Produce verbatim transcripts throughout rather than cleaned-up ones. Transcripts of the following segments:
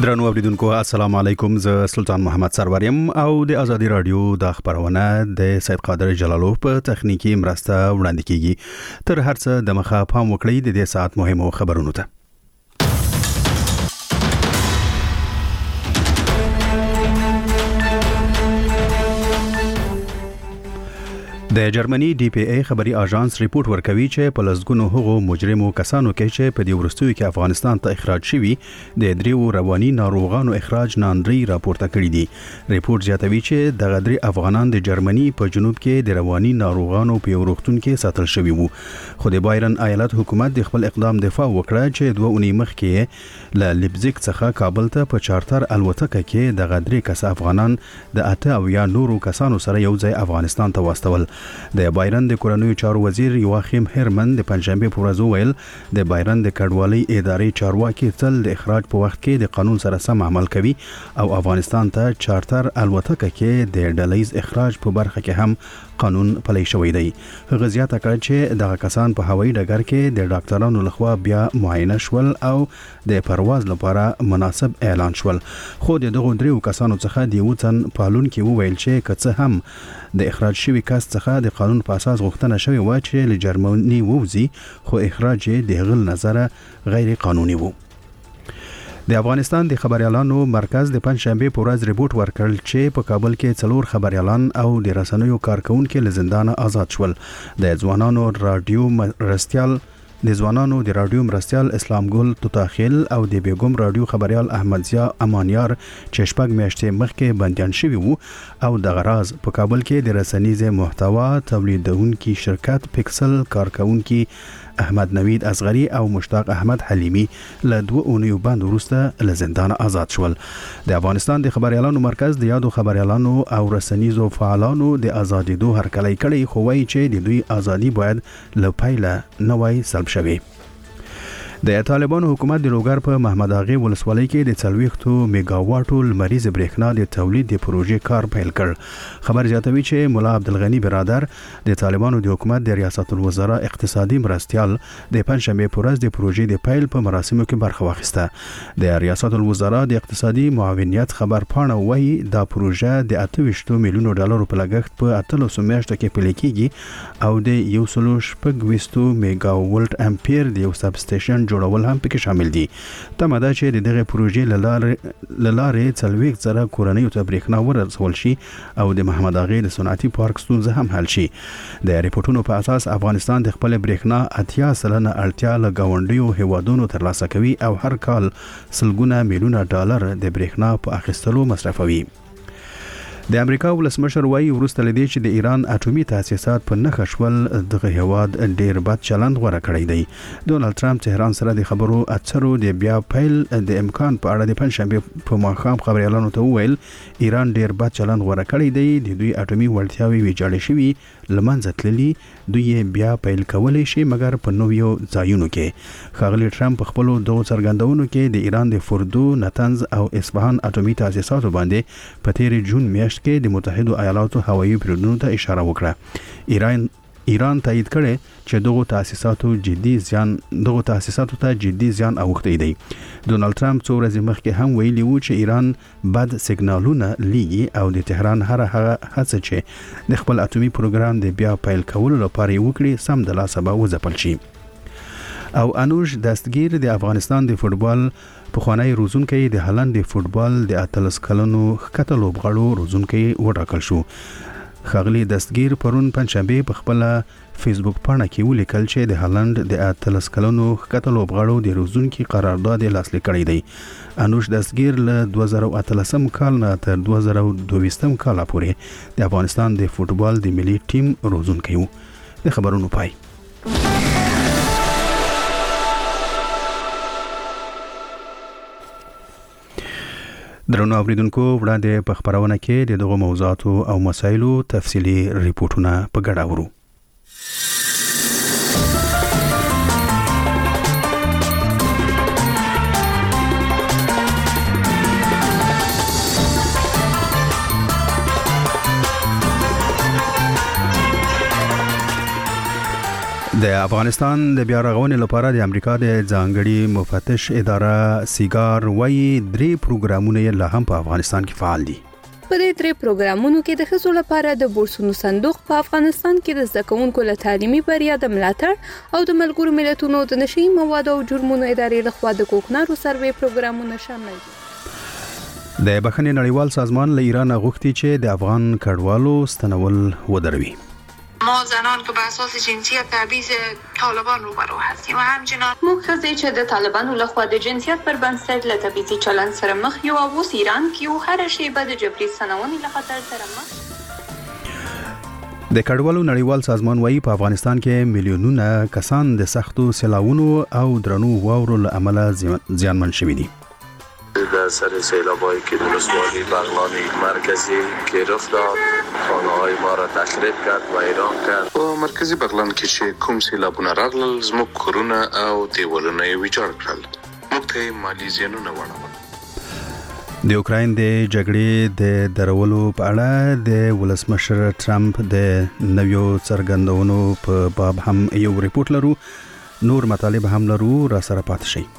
درنو اوریدونکو السلام علیکم، زه سلطان محمد سروریم او د ازادي رادیو د خبرونه د سید قادر جلالوف په تخنیکی مرسته وړاندې کیږي. تر هرڅه د مخه پام وکړئ د دې ساعت مهمو خبرونو ته. د جرمني ډي پی ای خبري اژانس ریپورت ورکوي چې په لسګونو هغو مجرمو کسانو کې چې په دې ورستیو کې افغانستان ته اخراج شوي د دریو رواني ناروغانو اخراج ناندري راپورته کړی دي. ریپورت زیاتوي چې د غدري افغانان د جرمني په جنوب کې د رواني ناروغانو په وروختون کې ساتل شوي وو. خو د بایرن ایالت حکومت د خپل اقدام دفاع وکړه چې دوه اونۍ مخکې له لیپزیګ څخه کابل ته په چارتر الوتکه کې د غدري کس افغانان د اته او یا نورو کسانو سره یو ځای افغانستان ته واستول. د بایرن د کورنیو چارو وزیر یواخیم هرمن د پنځشنبه په ورځ ویل د بایرن د کډوالۍ ادارې چارواکي تل د اخراج په وخت کې د قانون سره سم عمل کوي او افغانستان ته چارتر الوتکه کې د ډلهیز اخراج په برخه کې هم قانون پلی شوی دی. هغه زیاته کړه چې دغه کسان په هوایي ډګر کې د ډاکټرانو لخوا بیا معاینه شول او د پرواز لپاره مناسب اعلان شول. خو د دغو دریو کسانو څخه د یو تن پالون کې وویل چې که څه هم د اخراج شوی کس څخه د قانون په اساس غوښتنه شوی و چې له جرمني ووزي، خو اخراج یې د هغه نظر غیر قانوني و. د افغانستان د خبريالانو مرکز د پنځشنبه په ورځ ریپورت ورکړ چې په کابل کې څلور خبريالان او د رسنیو کارکونکو له زندان آزاد شول. د ځوانانو رادیو مرستيال د ځوانانو د رادیو مرستيال اسلام ګل توتاخیل او د بیګم رادیو خبريال احمد ضیا امانیار چې شپږ میاشتې مخکې بندیان شوي وو او د غراز په کابل کې د رسنیزه محتوا تولیدونکو شرکت پکسل کارکونکو احمد نوید اصغری او مشتاق احمد حلیمی له دوه اونیو باندې وروسته له زندان آزاد شول. د افغانستان د خبريالانو مرکز د یادو خبريالانو او رسنیزو فعالانو د ازادي دوه هرکلی کړي، خو وايي چې د دوی ازادي باید له پیله نه وای سلب شوي. د طالبانو حکومت د لوګر په محمد اغا ولسوالۍ کې د څلوېښت میگاواټو لمریز برېښنا د تولید د پروژې کار پیل کړ. خبر زیاتوي چې مولا عبدالغنی برادر د طالبانو د حکومت د ریاست الوزرا اقتصادي مرستيال د پنځشنبه په ورځ د پروژې د پیل په مراسمو کې برخه واخیسته. د ریاست الوزرا د اقتصادي معاونیت خبر پاڼه وایي دا پروژه د اته ویشت میلیونو ډالرو په لګښت په اتلس میاشتو کې پیل کیږي او د یو سل شپږ ویشت میگاوولټ امپیر د یو سب سټیشن جوړول هم پکې شامل دي. تمه ده چې دغه پروژې له لارې څلوېښت زره کورنیو ته برېښنا ورسول شي او د محمد اغا د صنعتي پارک ستونزه هم حل شي. د ریپورتونو په اساس افغانستان د خپل برېښنا اتیا سلنه اړتیا له ګاونډیو هیوادونو ترلاسه کوي او هر کال سلګونه میلیونه ډالر د برېښنا په اخیستلو مصرفوي. د امریکا ولسمشر وايي ورسته لدی چې د ایران اټومي تاسیسات په نخښ شول دغه هیواد ډیر بد چلند غوړه کړی دی. ډونالد ټرمپ تهران سره د خبرو اترو د بیا پیل د امکان په اړه د پنځشنبه په ماښام خبريالانو ته وویل ایران ډیر بد چلند غوړه کړی دی، د دوی اټومي وړتیاوي ویجاړې شوي، لمنځه تللي، دوی بیا پیل کولای شي مګر په نویو ځایونو کې. ښاغلي ټرمپ په خپل دغه څرګندونو کې د ایران د فردو، نتنز او اصفهان اټومي تاسیساتو باندې په تیر جون میاشت کې د متحده ایالاتو هوایي پروژو ته اشاره وکړه. ایران ایران تایید کړي چې دغه تاسیساتو جدي ځان دغه تاسیساتو ته جدي ځان اوختی دی. ډونالد ټرمپ څو ورځې مخکې هم ویلي وو چې ایران بد سیګنالونه لیږي او د تهران هر هغه هڅه چې د خپل اټومي پروګرام د بیا پیل کولو لپاره وکړي سم د لاسه به وځپل شي. او انوش دستگیر د افغانستان د فوتبال پخوانی روزونکی د هالند د فوتبال د اتلس کلنو ښکته لوبغاړو روزونکی وټاکل شو. ښاغلي دستگیر پرون پنځشنبه په خپل فیسبوک پاڼه کې ولیکل چې د هالند د اتلس کلنو ښکته لوبغاړو د روزونکی قرارداد لاسلیک کړی دی. انوش دستگیر له دوه زره اتلسم کال نه تر دوه زره دوهویشتم کال پورې د افغانستان د فوتبال د ملي ټیم روزونکی و. د خبرونو پای. درنو اوریدونکو وړاندې په خبرونه کې د دغه موضوعاتو او مسایلو تفصیلی ریپورتونه په ګډه ورو. د افغانستان د بیا رغونې لپاره د امریکا د ځانګړي مفتش اداره سیګار وايي درې پروګرامونه لا هم په افغانستان کې فعال دي. په دې درې پروګرامونو کې د ښځو لپاره د بورسونو صندوق په افغانستان کې د زده کوونکو له تعلیمي بریا د ملاتړ او د ملګرو ملتونو د نشئی موادو او جرمونو ادارې لخوا د کوکنارو سروې پروګرامونه شامل دي. د بخښنې نړیوال سازمان له ایران غوښتي چې د افغان کډوالو ستنول ودروي. ما زنان که به اساس جنسیت تبعیض طالبان روبرو هستیم و همچنان موږ ښځې چې د طالبانو لخوا د جنسیت پر بنسټ له تبعیضي چلند سره مخ یو او اوس ایران کې یو هر شیبه د جبري سنونې له خطر سره مخ. د کډوالو نړیوال سازمان وايي په افغانستان کې میلیونونه کسان د سختو سیلاوونو او درنو واورو له امله زیانمن شوي دي. در سر سیلاب‌هایی که در ولسوالی بغلان مرکزی گرفت داد خانه‌های ما را تخریب کرد و ویران کرد. په مرکزی بغلان کې چې کوم سیلابونه راغلل زموږ کورونه او دیوالونه یې ویجاړ کړل. موږ ته مالی زیانونه واړول. د اوکراین د جګړې د درولو په اړه د ولسمشر ټرمپ د نویو څرګندونو په باب هم یو ریپورت لرو. نور مطالب هم لرو، را سره پاتې شئ.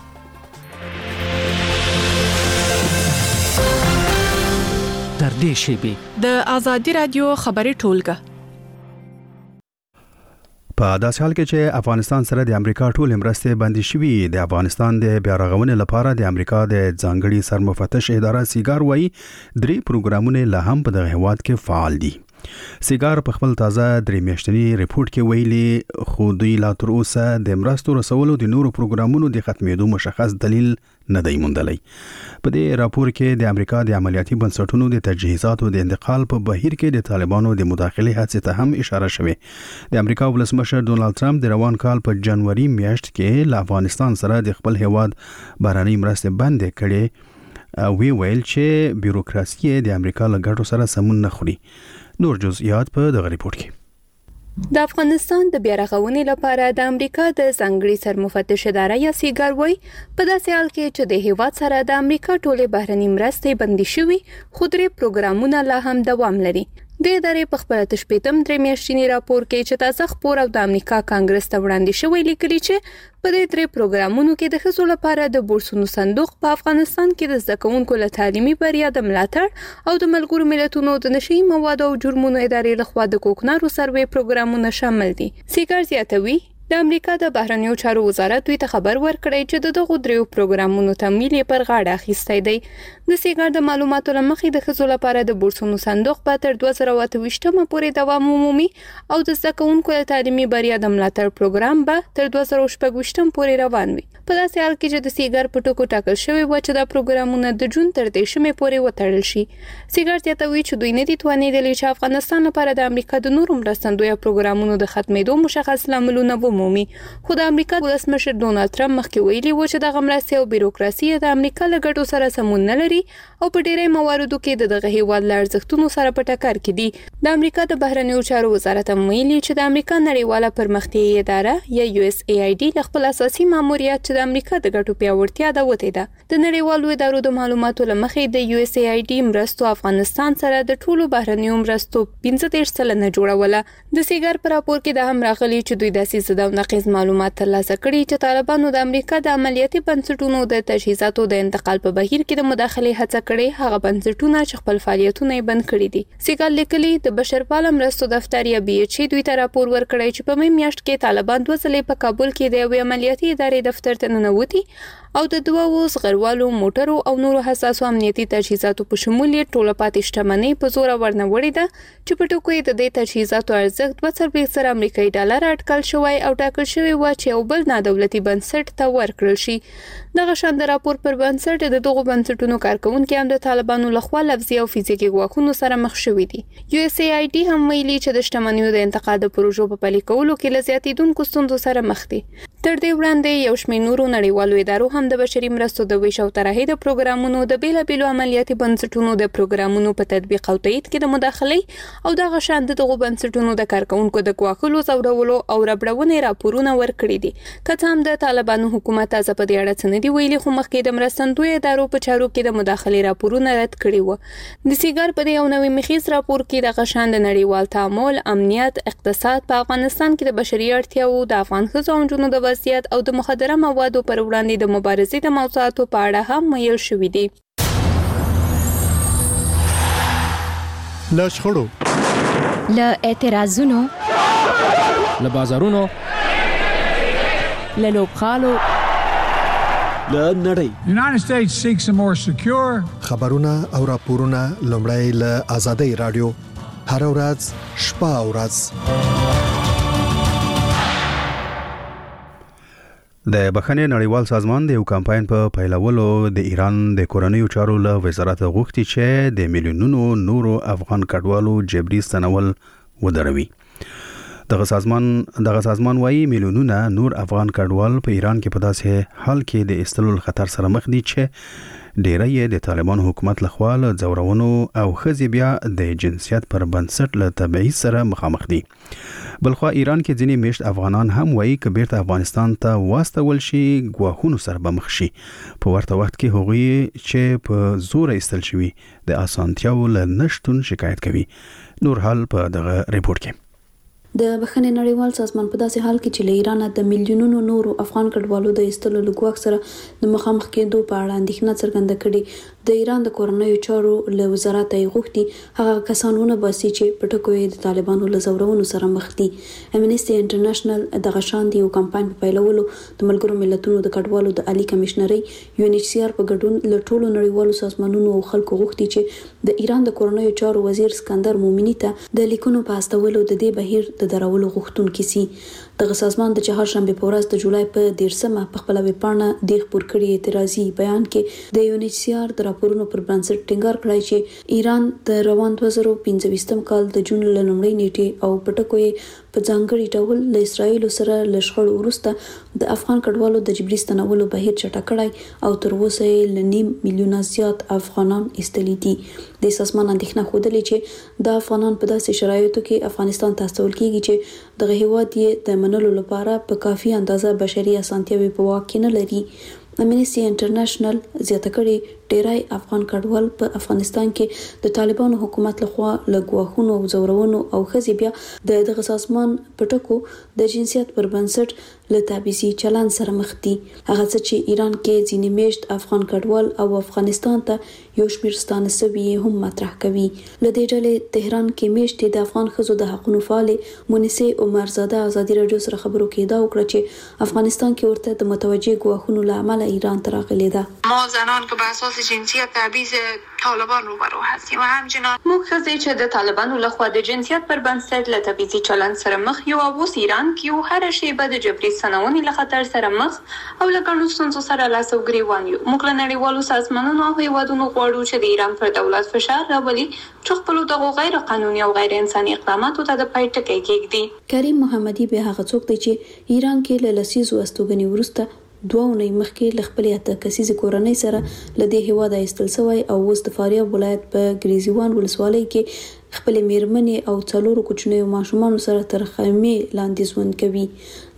در دې شیبې د آزادي رادیو خبري ټولګه په داسې حال کې چې افغانستان سره د امریکا ټول مرستې بندي شوي، د افغانستان د بیا رغونې لپاره د امریکا د ځانګړي سرمفتش اداره سیګار وايي درې پروګرامونه لا هم په دغه هیواد کې فعال دي. سیګار په خپل تازه درې میاشتني ریپورت کې ویلي خو دوی لا تر اوسه د مرستو رسولو د نورو پروګرامونو د ختمېدو مشخص دلیل نه دی موندلی. په دې راپور کې د امریکا د عملیاتي بنسټونو د تجهیزاتو د انتقال په بهیر کې د طالبانو د مداخلې هڅې ته هم اشاره شوې. د امریکا ولسمشر ډونالد ټرمپ د روان کال په جنوري میاشت کې له افغانستان سره د خپل هیواد بهرنۍ مرستې بندې کړې. وی ویل چې بیروکراسي د امریکا له ګټو سره سمون نه خوري. نور جزئیات په دغه ریپورت کې. د افغانستان د بیا رغونې لپاره د امریکا د ځانګړي سرمفتش اداره یا سیګار وايي په داسې حال کې چې د هیواد سره د امریکا ټولې بهرنۍ مرستې بندي شوي، خو درې پروګرامونه لا هم دوام لري. د ادارې په خپل تشپیتم درې میاشتني راپور کې چې تازه خپور او د امریکا کانګرس ته وړاندې شوی لیکلي چې په دې درې پروګرامونو کې د ښځو لپاره د بورسونو صندوق په افغانستان کې د زده کوونکو له تعلیمي بریا د ملاتړ او د ملګرو ملتونو د نشئی موادو او جرمونو ادارې لخوا د کوکنارو سروې پروګرامونه شامل دي. سیګار زیاتوي د امریکا د بهرنیو چارو وزارت دوی ته خبر ورکړی چې د دغو دریو پروګرامونو تمویل یې پر غاړه اخیستی دی. د سیګار د معلوماتو له مخې د ښځو لپاره د بورسونو صندوق به تر دوه زره اته ویشتمه پورې دوام ومومي او د زده کوونکو له تعلیمي بریا د ملاتړ پروګرام به تر دوه زره شپږ ویشتم پورې روان وي. په داسې حال کې چې د سیګار په ټکو ټاکل شوی و چې دا پروګرامونه د جون تر دېرشمې پورې وتړل شي. سیګار زیاتوي چې دوی نه دي توانېدلي چې افغانستان لپاره د امریکا د نورو مرستندویه پروګرامونو د ختمېدو مشخص لاملونه ومومي. خو د امریکا ولسمشر ډونالد ټرمپ مخکې ویلي و چې دغه مرستې او بیروکراسي د امریکا له ګټو سره سمون نه لري او په ډېری مواردو کې د دغه هیواد له ارزښتونو سره په ټکر کې دي. د امریکا د بهرنیو چارو وزارت هم ویلي چې د امریکا نړیواله پرمختیایي اداره یا یو اس ای آی ډي له خپل اساسي ماموریت چې د امریکا د ګټو پیاوړتیا ده وتې ده. د نړیوالو ادارو د معلوماتو له مخې د یو اس ای آی ډي مرستو افغانستان سره د ټولو بهرنیو مرستو پنځه دېرش سلنه جوړوله. د سیګار په راپور کې دا هم راغلي چې دوی داسې زده او نقیض معلومات ترلاسه کړي چې طالبانو د امریکا د عملیاتي بنسټونو د تجهیزاتو د انتقال په بهیر کې د مداخلې هڅه کړې، هغه بنسټونه چې خپل فعالیتونه یې بند کړي دي. سیګار لیکلي د بشرپاله مرستو دفتر یا بي ایچ ای دوی ته راپور ورکړی چې په مې میاشت کې طالبان دوه ځلې په کابل کې د یوې عملیاتي ادارې دفتر ته ننوتي او د دوه زغروالو موټرو او نورو حساسو امنیتي تجهیزاتو په شمول یې ټوله پاتې شتمنۍ په زوره ورنوړې ده چې په ټکو یې د دې تجهیزاتو ارزښت دوه څلوېښت زره امریکایي ډالر اټکل شوی او ټاکل شوی و چې یو بل نادولتي بنسټ ته ورکړل شي. دغه شان د راپور پر بنسټ د دغو بنسټونو کارکونکي هم د طالبانو لخوا لفظي او فزیکي ګواښونو سره مخ شوي دي. یو اس ای آی ډي هم ویلي چې د شتمنیو د انتقال د پروژو په پلي کولو کې له زیاتېدونکو ستونزو سره مخ دي. تر دې وړاندې یو شمېر نورو نړیوالو ادارو هم د بشري مرستو د ویش او طرحې د پروګرامونو د بیلابیلو عملیاتي بنسټونو د پروګرامونو په تطبیق او تایید کې د مداخلې او دغه شان د دغو بنسټونو د کارکونکو د ګواښلو، ځورولو او ربړونې راپورونه ورکړي دي. که هم د طالبانو حکومت تازه په دې اړه څه نه دی ویلي، خو مخکې د مرستندوی ادارو په چارو کې د مداخلې راپورونه رد کړي وو. د سیګار په یو نوې مخیز راپور کې د غشان د نړیوال تعامل، امنیت، اقتصاد په افغانستان کې د بشري اړتیاو، د افغان ښځو او نجونو د وضعیت او د مخدره موادو پر وړاندې د مبارزې د موضوعاتو په اړه هم ویل شوي دي. له شخړو، له اعتراضونو، له بازارونو، له لوبغالو، له نړۍ. United States seeks a more secure خبرونه او راپورونه لومړی له آزادۍ رادیو هر ورځ شپه او ورځ. د بخښنې نړیوال سازمان د یو کمپاین په پیلولو د ایران د کورنیو چارو له وزارت غوښتي چې د میلیونونو نورو افغان کډوالو جبري ستنول ودروي. دغه سازمان دغه سازمان وايي میلیونونه نور افغان کډوال په ایران کې په داسې حال کې د استلول خطر سره مخ دي چې ډیری یې د طالبان حکومت لخوا له ځورونو او خزي بیا د جنسیت پر بنسټ له تبعیض سره مخامخ دي. بلخوا ایران کې ځینې میشت افغانان هم وایي چې بیرته افغانستان ته واستول شي ګواښونو سره به مخ شي. په ورته وخت کې هغوی چې په زور ایستل شوي د اسانتیاو له نشټون شکایت کوي. نور حال په دغه ریپورت کې. د بخښنې نړیوال سازمان په داسې حال کې چې له ایران د میلیونونو نورو افغان کډوالو د ایستلو لګوښ سره د مخامخ کېدو په اړه اندېښنه څرګنده کړې. د ایران د کورنیو چارو له وزارت یې غوښتي هغه کسانونه باسي چې په ټکو یې د طالبانو له ځورونو سره مخ دي. امنیستي انټرنیشنل دغه شان دی یو کمپاین په پیلولو د ملګرو ملتونو د کډوالو د عالی کمشنري یو ان ایچ سی آر په ګډون له ټولو نړیوالو سازمانونو او خلکو غوښتي چې د ایران د کورنیو چارو وزیر اسکندر مومنی ته د لیکونو په استولو د دې بهیر د درولو غوښتونکي سي. دغه سازمان د چهارشنبه په ورځ د جولای په دیرشمه په خپل ویبپاڼه د خبر کړي اعتراضي بیان کې د یو ان ایچ سی آر د راپورونو پر بنسټ ټینګار کړی چې ایران د روان دوه زره پنځه کال د جون له لومړۍ نیټې او پټکو یې په ځانګړي ډول له اسرایل سره له شخړو وروسته د افغان کډوالو د جبري ستنولو بهیر چټک کړی او تر اوسه یې له نیم میلیونه زیات افغانان ایستلي دي. د سازمان اندېښنه ښودلې چې د افغانان په داسې شرایطو کې افغانستان ته استول کیږي چې دغه هیواد یې د منلو لپاره په کافي اندازه بشري اسانتیاوي په واک کې نه لري. امنیستي انټرنیشنل زیاته کړي ډیری افغان کډوال په افغانستان کې د طالبانو حکومت لخوا له ګواښونو او ځورونو او خزي بیا د دغه سازمان په ټکو د جنسیت پر بنسټ له تبعیضي چلند سره مخ دي. هغه څه چې ایران کې ځینې میشت افغان کډوال او افغانستان ته یو شمېر ستانه سوي هم مطرح کوي. له دې ډلې تهران کې میشت د افغان ښځو د حقوقو فعالې مونیسه عمرزاده ازادي رادیو سره خبرو کې دا وکړه چې افغانستان کې ورته د متوجه ګواښونو له امله ایران ته راغلي ده. ما زنان که به اساس جنسیت تبعیض طالبان روبرو هستیم و همچنان موږ ښځې چې د طالبانو لخوا د جنسیت پر بنسټ له تبعیضي چلند سره مخ یو او اوس ایران کې یو هر شیبه د جبري ستنونې له خطر سره مخ او له ګڼو ستونزو سره لاس او ګریوان یو. موږ له نړیوالو سازمانونو او هیوادونو غواړو چې د ایران پر دولت فشار راولي چې خپلو دغو غیر قانوني او غیر انساني اقداماتو ته د پای ټکی کېږدي. کریم محمدي به هغه څوک دی چې ایران کې له لسیزو استوګنې وروسته دوه اونۍ مخکې له خپلې اته کسیزې کورنۍ سره له دې هیواده ایستل شوی او اوس د فاریاب ولایت په ګریزیوان ولسوالۍ کې خپلې میرمنې او څلورو کوچنیو ماشومانو سره تر خیمې لاندې ژوند کوي.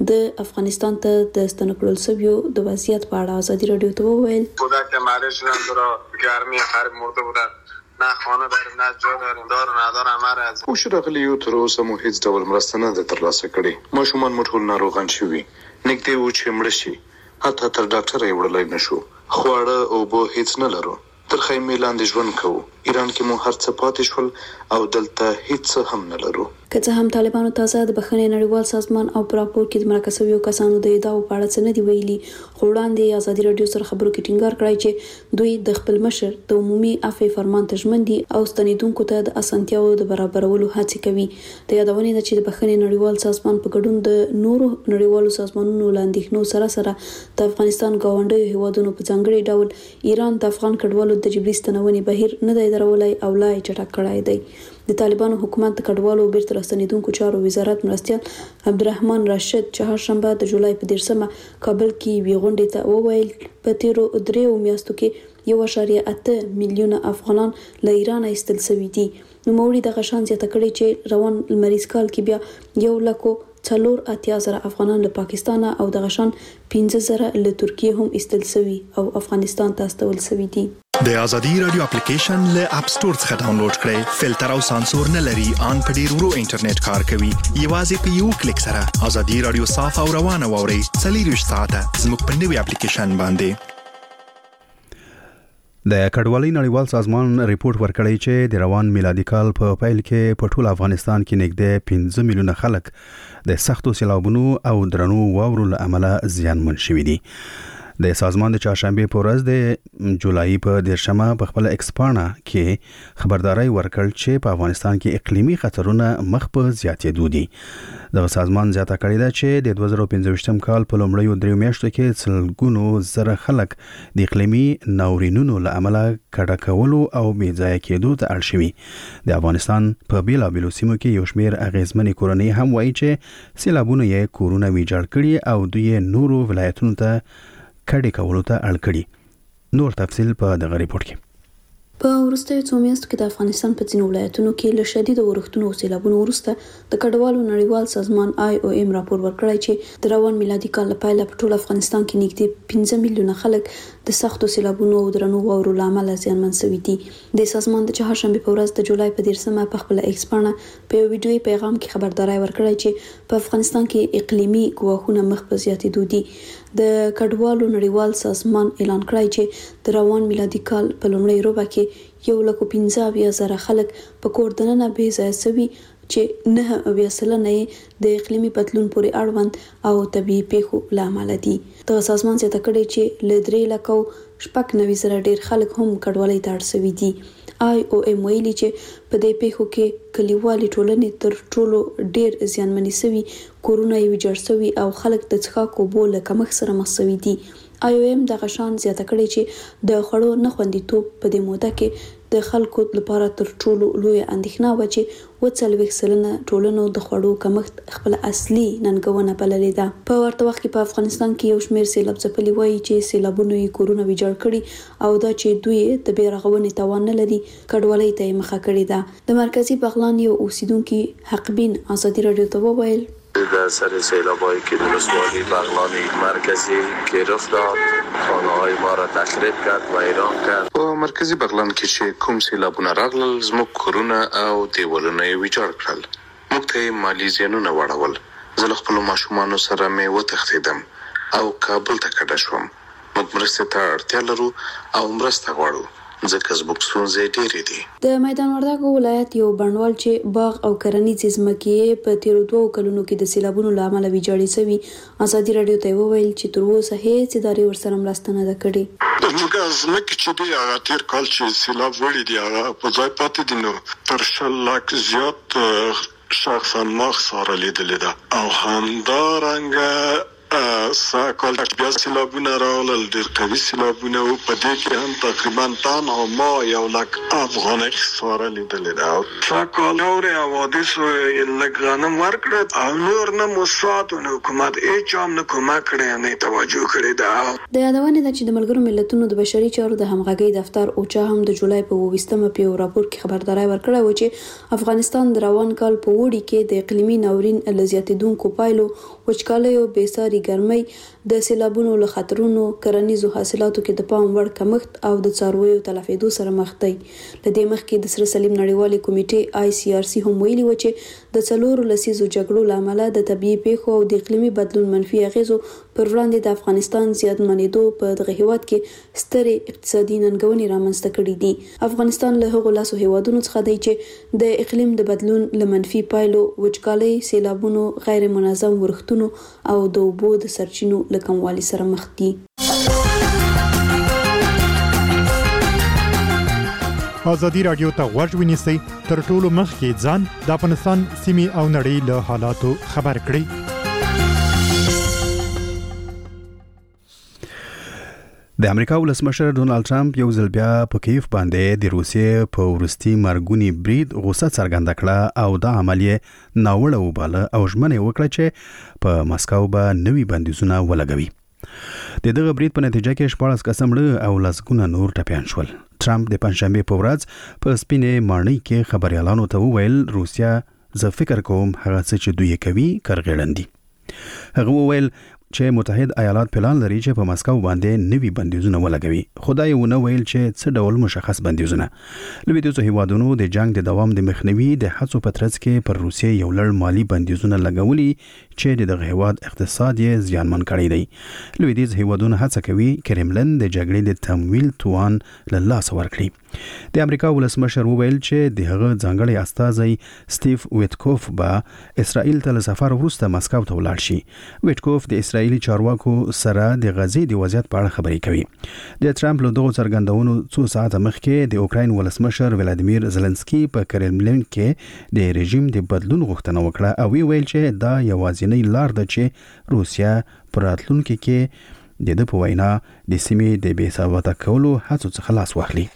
د افغانستان ته د ستنه کړل شویو د وضعیت په اړه ازادي رادیو ته وویل کودک مریض شدن را گرمی خراب مرده بودن نه خانه داریم نه جا داریم دار ندار امر از او شرغلیو تر اوسه مو هیڅ ډول مرسته نه ترلاسه کړې. ماشومان مو ټول ناروغان شوي نږدې و چې مړه شي حتی تر ډاکټر یې وړلای نشو. خواړه او به هیڅ نه لرو. تر خیمې لاندې ژوند کوو. ایران کې مو هر څه پاتې شول او دلته هیڅ هم نه لرو. که څه هم طالبانو تازه د بخښنې نړیوال سازمان او پر راپور کې د مرکه شویو کسانو د ادعاو په اړه څه نه دی ویلي، خو وړاندې ازادي رادیو سره خبرو کې ټینګار کړی چې دوی د خپل مشر د عمومي عفو فرمان ته ژمن دي او ستنیدونکو ته د اسانتیاو د برابرولو هڅه کوي. د یادونې ده چې د بخښنې نړیوال سازمان په ګډون د نورو نړیوالو سازمانونو لاندېښنو سره سره د افغانستان ګاونډیو هیوادونو په ځانګړي ډول ایران د افغان کډوالو د جبري ستنونې بهیر نه دی درولای او لا یې چټک کړی دی. د طالبانو حکومت د کډوالو بیرته راستنیدونکو چارو وزارت مرستیال عبدالرحمن راشد چهارشنبه د جولای په دیرشمه کابل کې وی غونډې ته وویل په تیرو دریو میاشتو کې یو اعشاریه اته میلیونه افغانان له ایران ایستل شوي دي. نو موري د غشان زیاته کړي چې روان لمریز کال کې بیا یو لکو څلور اتیا زره افغانان له پاکستان او د غشان پنځه زره له ترکیه هم ایستل شوي او افغانستان ته استول شوي دي. د ازادي رادیو اپلیکیشن له اپ سٹور څخه ډاونلوډ کړئ. فلټر او سانسور نه لري، ان په ډیر ورو انټرنیټ کار کوي. یوازې په یو کلیک سره ازادي رادیو صاف او روانه واورئ. څلور ساعته زموږ په نوي اپلیکیشن باندې. د کډوالۍ نړیوال سازمان ریپورت ورکړی چې د روان میلادي کال په پیل کې په ټول افغانستان کې نږدې پنځه میلیونه خلک د سختو سیلابونو او درنو واورو له امله زیانمن شوي دي. د سازمان د چهارشنبه په ورځ د جولای په دیرشمه په خپل ایکسپانا کې خبرداري ورکړ چې په افغانستان کې اقلیمي خطرونه مخ په زیاتېدو دي. د سازمان زیاته کړې ده چې د دوه زره پنځه کال په لومړیو دریو میاشتو کې څلګونو زره خلک د اقلیمي ناورینونو له امله کډه کولو او بې ځایه کېدو ته اړ شوي. د افغانستان په بیلابیلو سیمو کې یو شمېر اغیزمنې کورنۍ هم وایي چې سیلابونه یې کورونه ویجاړ کړي او دوی نورو ولایتونو ته کډې کولو ته اړ کړي. نور تفصیل په دغه ریپورت کې. په وروستیو څو میاشتو کې د افغانستان په ځینو ولایتونو کې له شدید اورښتونو او سیلابونو وروسته د کډوالو نړیوال سازمان آی او ایم راپور ورکړی چې د روان میلادي کال له پیله په ټول افغانستان کې نږدې پنځه میلیونه خلک د سختو سیلابونو او درنو واورو له امله زیانمن شوي دي. د سازمان د چهارشنبه په ورځ د جولای په دیرشمه په خپل ایکسپانا په یو ویډیویي پیغام کې خبرداري ورکړی چې په افغانستان کې اقلیمي ګواښونه مخ په زیاتېدو دي. د کډوالو نړیوال سازمان اعلان کړی چې د روان میلادي کال په لومړۍ ربع کې یو لک پنځه اویا زره خلک په کور دننه بې ځایه شوي چې نه اویا سلنه د اقلیمي بدلون پورې اړوند او طبیعي پیښو له امله دي. د سازمان زیاته کړی چې له درې لکو شپږ نوي زره ډیر خلک هم کډوالۍ ته اړ شوي دي. آی او ایم ویلي چې په دې پیښو کې کلیوالي ټولنې تر ټولو ډیر زیانمنې شوي، کورونه یې ویجاړ شوي او خلک د څښاک اوبو له کمښت سره مخ شوي دي. آی او ایم د غشان زیاته کړی چې د خوړو نه خوندیتوب په دې موده کې د خلکو لپاره تر ټولو لوی اندېښنه و چې اووه څلوېښت سلنه ټولنو د خوړو کمښت خپل اصلي ننګونه بللې ده. په ورته وخت کې په افغانستان کې یو شمېر سیلاب ځپلي وایي چې سیلابونو یې کورونه ویجاړ کړي او دا چې دوی د بې رغونې توان نه لري کډوالۍ ته یې مخه کړې ده. د مرکزي بغلان یو اوسیدونکي حقبین ازادي راډیو ته وویل در سر سیلابایی که در ولسوالی بغلان مرکزی گرفت داد، خانه‌های ما را تخریب کرد و ویران کرد. په مرکزی بغلان کې چې کوم سیلابونه راغلل زموږ کورونه او دیوالونه یې ویجاړ کړل. موږ ته مالی زیانونه واړول. زه له خپلو ماشومانو سره مې وتښتېدم او کابل ته کډه شوم. موږ مرستې ته اړتیا لرو او مرسته غواړو ځکه زموږ ستونزې ډېرې دي. د میدان وردګو ولایت یو بڼوال چې باغ او کرنیزې ځمکې په تیرو دوو کلونو کې د سیلابونو له امله ویجاړې شوي ازادي راډیو ته وویل چې تر اوسه هیڅ ادارې ورسره مرسته نه ده کړې. زموږ ځمکې چې دی هغه تیر کال چې سیلاب وړي دي هغه په ځای پاتې دي، نو تر شل لک زیات شخصا ما خساره لیدلې ده او همدارنګه ساکال بیا سیلابونه راغلل، ډېر قوي سیلابونه و. په دې کې هم تقریبا تنها ما یو لک افغانۍ خساره لیدلې ده. ساکال اورې حوادثو لږ غنم ورکړه او نور نه موسسات او حکومت هېچا هم نه کومک کړی، نه توجه کړې ده. د یادونې ده چې د ملګرو ملتونو د بشري چارو د همغږۍ دفتر اوچا هم د جولای په اوویشتمه په یو راپور کې خبرداری ورکړی و چې افغانستان د روان کال په اوړي کې د اقلیمي ناورین له زیاتېدونکو پایلو، وچکالیو، بېساري ګرمۍ، د سیلابونو له خطرونو، کرنیزو حاصلاتو کې د پام وړ کمښت او د څارویو تلفېدو سره مخ دی. له دې مخکې د سره صلیب نړیوالې کمیټې آی سی آر سی هم ویلي و چې د څلورو لسیزو جګړو له امله د طبیعي پیښو او د اقلیمي بدلون منفي اغیزو پر وړاندې د افغانستان زیانمنېدو په دغه هیواد کې سترې اقتصادي ننګونې رامنځته کړي دي. افغانستان له هغو لاسو هیوادونو څخه دی چې د اقلیم د بدلون له منفي پایلو، وچکالۍ، سیلابونو، غیر منظم ورښتونو او د اوبو د سرچینو له کموالي سره مخ دي. ازادي راډیو ته غوږ ونیسئ، تر ټولو مخکې ځان د افغانستان سیمې او نړۍ له حالاتو خبر کړئ. د امریکا ولسمشر ډونالد ټرمپ یو ځل بیا په کیف باندې د روسیې په وروستي مرګوني برید غوسه څرګنده کړه او دا عملیه ناوړه وباله او ژمنه وکړه چې په مسکو به نوي بندیزونه ولګوي. د دغه برید په نتیجه کې شپاړس کسه مړه او لسګونه نور ټپیان شول. ټرمپ د پنځشنبه په ورځ په سپینې ماڼۍ کې خبريالانو ته وویل روسیا زه فکر کوم هغه څه چې دوی کوي کارګړندي. هغه وویل چې متحد ایالات پلان لري چې په مسکو باندې نوي بندیزونه ولګوي. خدای ونه ویل چې څه ډول مشخص بندیزونه. لویدیځو هیوادونو د جنگ د دوام د مخنیوي د هڅو په ترڅ کې پر روسیې یو لړ مالی بندیزونه لګولي چې د هیواد اقتصاد یې زیانمن کړی دی. لویدیځ هیوادونه هڅه کوي کرملن د جګړې د تمویل توان له لاس ورکړي. د امریکا ولسمشر وویل چې د هغه ځانګړي استازی سټیف ویټکوف به اسرائیل ته له سفر وروسته مسکو ته ولاړ شي. ویټکوف د اسرائیلي چارواکو سره د غزې د وضعیت په اړه خبرې کوي. د ټرمپ له دغو څرګندونو څو ساعته مخکې د اوکراین ولسمشر ولادیمیر زلنسکي په کرملن کې د رژیم د بدلون غوښتنه وکړه او ویل چې دا یوازینی لار ده چې روسیا پر راتلونکي کې د د په وینا د سیمې د بې ثباته کولو هڅو څخه لاس واخلي.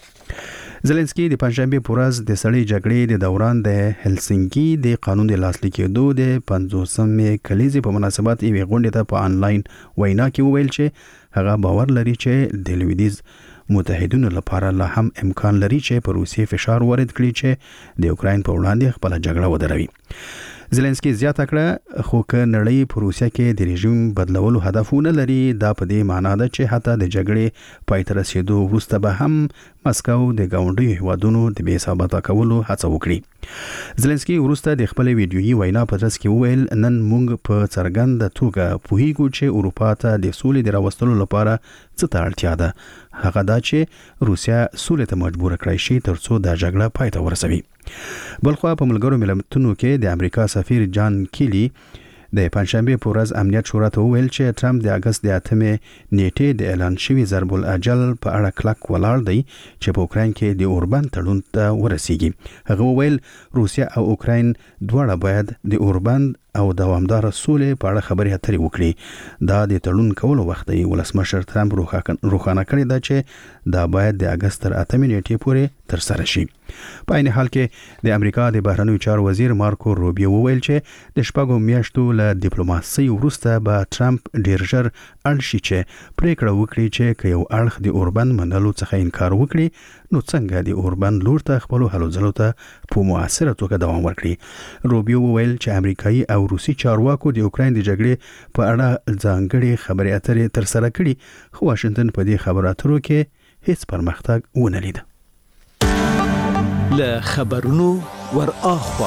زلنسکي د پنځشنبه په ورځ د سړې جګړې د دوران د هلسنکي د قانون د لاسلیک کېدو د پنځوسمې کلیزې په مناسبت یوې غونډې ته په انلاین وینا کې وویل چې هغه باور لري چې د لویدیځ متحدینو لپاره لا هم امکان لري چې په روسیې فشار وارد کړي چې د اوکراین په وړاندې خپل جګړه ودروي. زلنسکي زیاته کړه خو که نړۍ په روسیا کې د رژیم بدلولو هدفونه لري دا په دې معنی ده چې حتی د جګړې پای ته رسیدو وروسته به هم مسکو د ګاونډیو هیوادونو د بې ثباته کولو هڅه وکړي. زلنسکي وروسته د خپل ویډیويي وینا په ترڅ کې وویل نن موږ په څرګنده توګه پوهیږو چې اروپا ته د سولې د راوستلو لپاره څه ته اړتیا ده. هغه دا چې روسیا سولې ته مجبور کړی شي ترڅو دا جګړه پای ته ورسوي. بلخوا په ملګرو ملتونو کې د امریکا سفیر جان کیلی د پنځشنبه په ورځ امنیت شورا ته وویل چې ټرمپ د اگست د اتمې نیټې د اعلان شوی ضرب الاجل په اړه کلک ولاړ دی چې په اوکراین کې د اوربان تړون ته ورسیږي. هغه وویل روسیا او اوکراین دواړه باید د اوربان او دوامدار سولې په اړه خبرې اترې وکړي. دا د تړون کولو وخت دی. ولسمشر ټرمپ روښانه کړی دا چې دا باید د اگست تر اتمې نیټې پورې تر سره شي. په عین حال کې د امریکا د بهرنیو چارو وزیر مارکو روبیو وویل چې د شپږو میاشتو له ډیپلوماسۍ وروسته به ټرمپ ډیر ژر اړ شي چې پریکړه وکړي چې که یو اړخ د اوربان منلو څخه انکار وکړي نو څنګه د اوربان لور ته خپل هلو ځلو ته په موثره توګه دوام ورکړي. روبیو وویل چې امریکایي او روسي چارواکو د اوکراین د جګړې په اړه ځانګړي خبرې اترې تر سره کړي خو واشنگټن په دې خبرو اترو کې هیڅ پرمختګ ونه لید. له خبرونو ور اخوا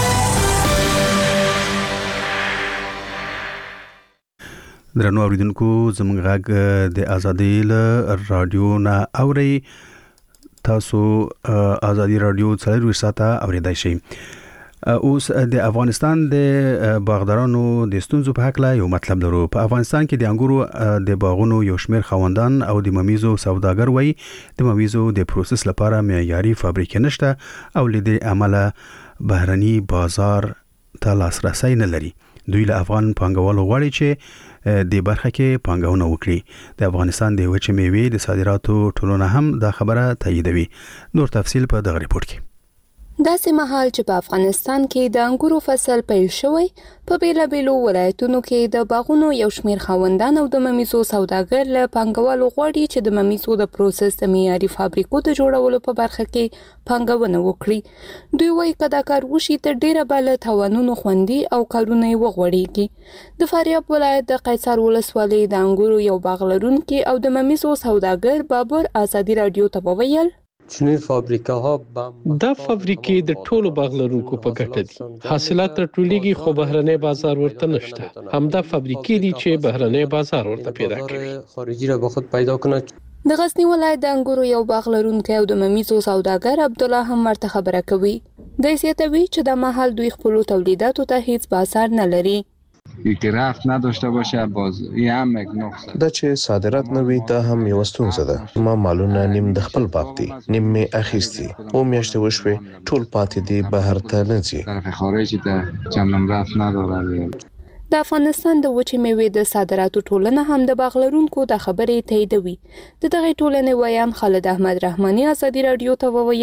درنو اوریدونکو زموږ غږ د ازادي له رادیو نه اوري. تاسو ازادي رادیو څلور ساعته اوریدای شئ. اوس د افغانستان د باغدارانو د ستونزو په حق لا یو مطلب لرو. په افغانستان کې د انګورو د باغونو یو شمېر خواندان او د ممیزو سوداګر وایي د ممیزو د پروسس لپاره معیاري فابریکې نشته او لدې عمله بهرني بازار ته لاسرسي نه لري. دوی له افغان پانګوالو غواړي چې د برخه کې پانګونه وکړي. د افغانستان د وچې میوې د صادراتو ټولنه هم دا خبره تاییدوي. نور تفصیل په دغه ریپورت کې. داسې مهال چې په افغانستان کې د انګورو فصل پیل شوی په بیلابیلو ولایتونو کې د باغونو یو شمېر خاوندان او د ممیزو سوداګر له پانګوالو غواړي چې د ممیزو د پروسس د معیاري فابریکو د جوړولو په برخه کې پانګونه وکړي. دوی وايي که دا کار وشي تر ډیره به له تاوانونو خوندي او کارونه یې وغوړېږي. د فاریاب ولایت د قیصار ولسوالۍ د انګورو یو باغ لرونکي او د ممیزو سوداګر بابر ازادي رادیو ته وویل چنین فابریکه ها دا فابریکې د ټولو باغ لرونکو په ګټه دي. حاصلات راټولیږي خو بهرنی بازار ورته نشته. همدا فابریکې دي چې بهرنی بازار ورته پیدا کوي. خارجي را به خود پیدا کنه. د غزنی ولایت د انګورو یو باغ لرونکی او د ممیزو سوداګر عبدالله هم ورته خبره کوي. د زیاتوي چې د محل دوی خپل تولیداتو ته هیڅ بازار نه لري. یکی رفت نداشته باشه باز یه هم یک نقصه دا چې صادرات نه وي دا هم یو ستونزه ده. ما مالونه نیم د خپل باغ دي نیم می اخیستي او میاشتې وشوي ټول پاتې دي بهر ته نه ځي. طرف خارجي ته چندان رفت نداره. د افغانستان د وچې میوې د صادراتو ټولنه هم د باغ لرونکو د خبرې تاییدوي. د دغه ټولنې ویان خالد احمد رحماني ازادي رادیو ته وویل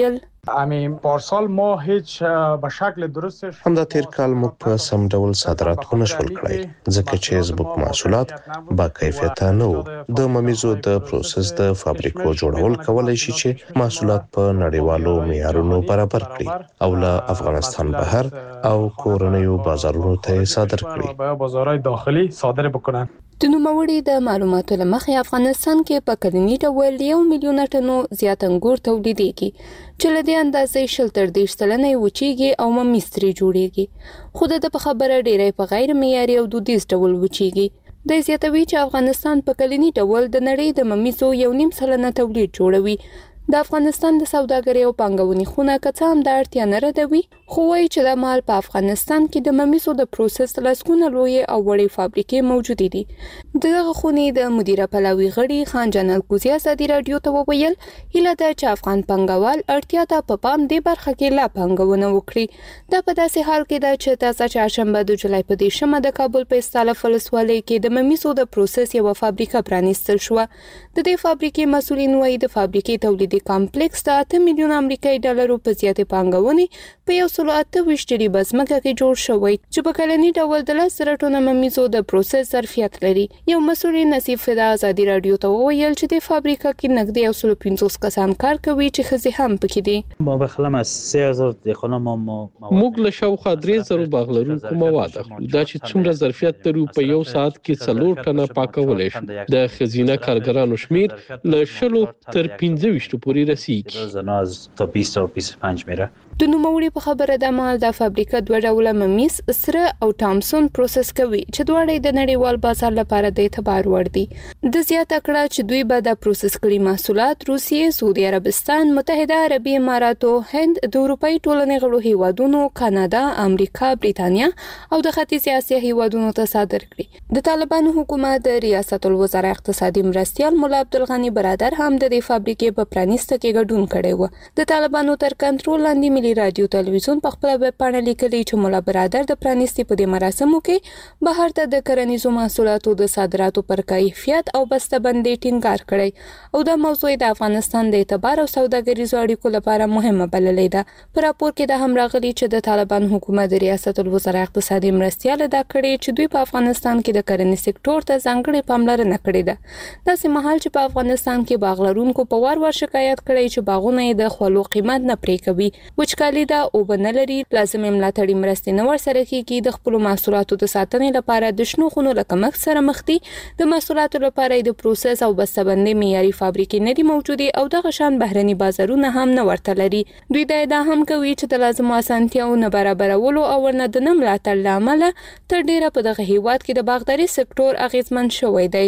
همین پارسال ما هیچ به شکل درستش همدا تیر کال موږ په سم ډول صادرات ونه شول کړای ځکه چې زموږ محصولات با کیفیت نه وو. د ممیزو د پروسس د فابریکو جوړول کولای شي چې محصولات په نړیوالو معیارونو برابر کړي او له افغانستان بهر او کورنیو بازارونو ته صادر کړي. به بازارهای داخلي صادر بکنن. د نوموړي د معلوماتو له مخې افغانستان کې په کلني ډول یو میلیون ټنو زیات انګور تولیدېږي چې له دې اندازې شل تر دېرش سلنه یې وچیږي او ممیز ترې جوړیږي، خو د ده په خبره ډېری په غیر معیاري او دودیز ډول وچیږي. د زیاتوي چې افغانستان په کلني ډول د نړۍ د ممیزو یو نیم سلنه تولید جوړوي. د افغانستان د سوداګرۍ او پانګونې خونه که څه هم د اړتیا نه ردوي، خو وایي چې د مال په افغانستان کې د ممیزو د پروسس لسګونه لویې او وړې فابریکې موجودې دي. دغه خونې د مدیره پلاوي غړي خان جان الکوزي ازادي راډیو ته وویل هیله ده چې افغان پانګوال اړتیا ته په پام دې برخه کې لا پانګونه وکړي. دا په داسې حال کې ده چې تازه چهارشنبه د جولای په دېرشمه د کابل په استالف ولسوالۍ کې د ممیزو د پروسس یوه فابریکه پرانیستل شوه. د دې فابریکې مسؤلین وایي د فابریکې تولیدي کمپلیکس د اته میلیون امریکایي ډالرو په زیاتې پانګونې په یو سل اته ویشت جریبه ځمکه کې جوړ شوی چې په کلني ډول د لس زره ټنو ممیزو د پروسس ظرفیت لري. یو مسؤل نصیب فدا ازادي راډیو ته وویل چې د فابریکه کې نږدې یو سل پنځوس کسان کار کوي چې ښځې هم پکې دي. ما بخلم از سه هزار دخانه ما موږ له شاوخوا درې زره باغ لرونکو مواد اخلو. دا چې څومره ظرفیت لرو په یو ساعت کې څلور ټنه پاکولی شو. د ښځینه کارګرانو شمیر له شلو تر پنځه ویشتو پورې رسیږي. زناز تا بیست تا بیست و پنج میره. د نوموړي په خبره د مال د فابریکه دوه ډوله ممیز سره او تامسون پروسس کوي چې دواړه د نړیوال بازار لپاره د اعتبار وړ دي. د زیاته کړه چې دوی به د پروسس کړي محصولات روسیې، سعودي عربستان، متحده عربي اماراتو، هند، د اروپאי ټولنې غړو هیوادونو، کاناډا، امریکا، بریتانیا او د ختیځې اسیا هیوادونو ته صادر کړي. د طالبانو حکومت د ریاست الوزرا اقتصادي مرستیال مولا عبدالغني برادر هم د دې فابریکې په پرانیسته کې ګډون کړی و. د طالبانو تر کنټرول لاندې ملي رادیو تلویزیون په خپل ویب پاڼه لیکلي چې مولا برادر د پرانیستي په دې مراسمو کې بهر ته د کرنیزو محصولاتو د صادراتو پر کیفیت او بسته‌بندۍ ټینګار کړی او دا موضوع د افغانستان د اعتبار او سوداګریزو اړیکو لپاره مهمه بللې ده. په راپور کې دا هم راغلي چې د طالبان حکومت د ریاست الوزرا اقتصادي مرستیال ادا کړي چې دوی په افغانستان کې د کرنې سکتور ته ځانګړې پاملرنه کړې ده. داسې مهال چې په افغانستان کې باغ لرونکو په وار وار شکایت کړی چې باغونه یې د خولو قیمت نه پرې کوي، وچکالي ده او بنه لري، لازم ملاتړي مرستې نه ورسره کیږي، د خپل محصولاتو د ساتنې لپاره د شنو خونو له کمښت سره مخ دي، د محصولاتو لپاره د پروسس او بسته‌بندۍ معیاري فابریکې نه دي موجودې او دغه شان بهرني بازارونه هم نه ورته لري. دوی دا ادعا هم کوي چې د لازمو اسانتیاو نه برابرولو او ورنه د نه ملاتړ له امله تر ډیره په دغه هیواد کې د باغداري سکتور اغیزمن شوی دی.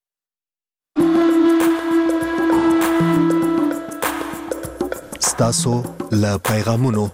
ستاسو له پیغامونو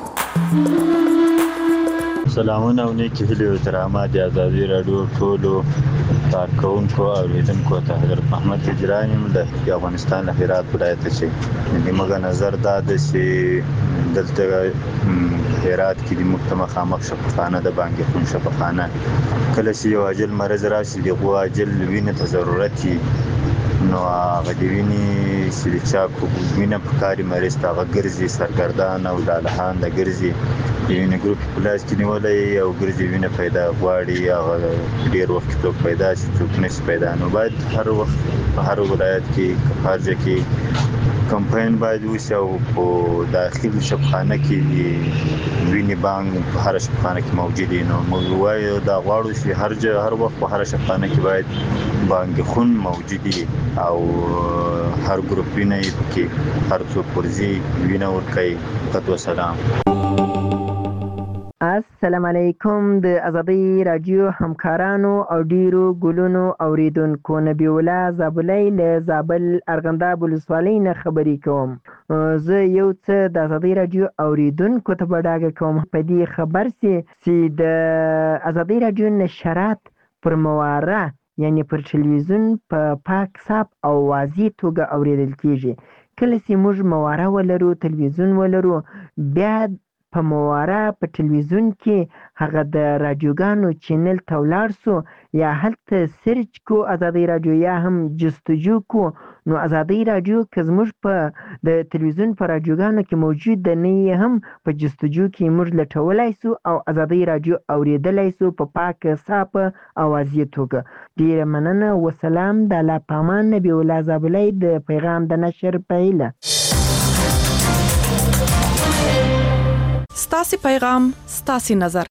سلامونه او نیکی هیلې او احترامات د ازادي راډیو ټولو کارکونکو او اوریدونکو ته حضرت محمد هجران یم د افغانستان له هرات ولایت چې زموږ نظر دا ده چې دلته هرات کې د موږ ته مخامخ شفاخانه د بانګي خون شفاخانه کله چې یو عاجل مرض راشي دغه عاجل وینې ته ضرورت وي نو هغه د وینې چې چا کو وینه په کاري مریض ته هغه ګرځي سرګردان او لالهان د ګرځي د وینې ګروپ پلاس کې نیولې او ګرځي وینه پیدا غواړي هغه ډیر وخت ته پیدا شي چې نشي پیدا نو باید هر وخت په هر ولایت کې هر ځای کې کمپاین باید وشي او په داخلي شفاخانه کې وینې بانک په هر شفاخانه کې موجود دي. نو موږ وایو دا غواړو چې هر ځای هر وخت په هر شفاخانه کې باید بانک خون موجود دي او هر ګروپ وینه یې پکې هر څوک ورځي وینه ورکوي. تاسو سلام. السلام علیکم د ازادي رادیو همکارانو او ډیرو ګلونو اوریدونکو، نبی الله زابلای له زابل ارغنداب ولسوالۍ نه خبرې کوم. زه یو څه د ازادي رادیو اوریدونکو ته بډاګه کوم په دې خبر سي چې د ازادي رادیو نشرات پر مواره یعنی پر ټلویزیون په پاک صاف او واضح توګه اوریدل کیږي. کله چې موږ مواره ولرو ټلویزیون ولرو بیا په مواره په ټلویزیون کې هغه د رادیوګانو چینل ته ولاړ سو یا هلته سرچ کو ازادي رادیو یا هم جستجو کو نو ازادي رادیو که زموږ په د تلویزیون په رادیوګانو کې موجود ده نه هم په جستجو کې موږ لټولای سو او ازادي رادیو اوریدلای سو په پاکه صافه اوازې توګه. ډیره مننه و سلام. د الله پامان نبی الله زابلای د پیغام د نشر پایله. ستاسو پیغام ستاسو نظر.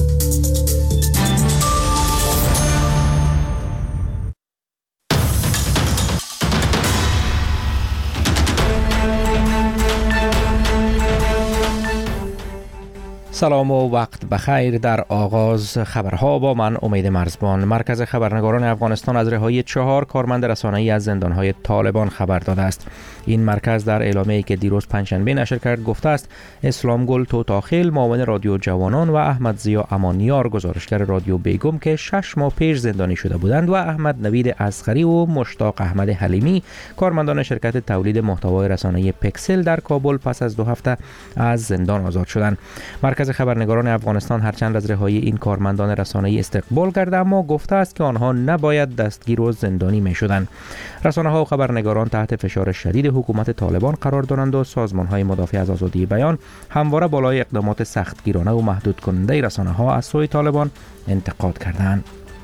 سلام و وقت بخیر. در آغاز خبرها با من امید مرزبان. مرکز خبرنگاران افغانستان از رهایی چهار کارمند رسانه‌ای از زندان‌های طالبان خبر داده است. این مرکز در اعلامیه‌ای که دیروز پنجشنبه نشر کرد گفته است اسلام گل توتاخیل معاون رادیو جوانان و احمد ضیا امانیار گزارشگر رادیو بیگم که شش ماه پیش زندانی شده بودند و احمد نوید اصغری و مشتاق احمد حلیمی کارمندان شرکت تولید محتوای رسانه‌ای پکسل در کابل پس از دو هفته از زندان آزاد شدند. مرکز خبرنگاران افغانستان هرچند از رهایی این کارمندان رسانه‌ای استقبال کرده اما گفته است که آنها نباید دستگیر و زندانی می‌شدند. رسانه‌ها و خبرنگاران تحت فشار شدید حکومت طالبان قرار دارند و سازمان‌های مدافع از آزادی بیان همواره بالای اقدامات سختگیرانه و محدود کننده رسانه‌ها از سوی طالبان انتقاد کردند.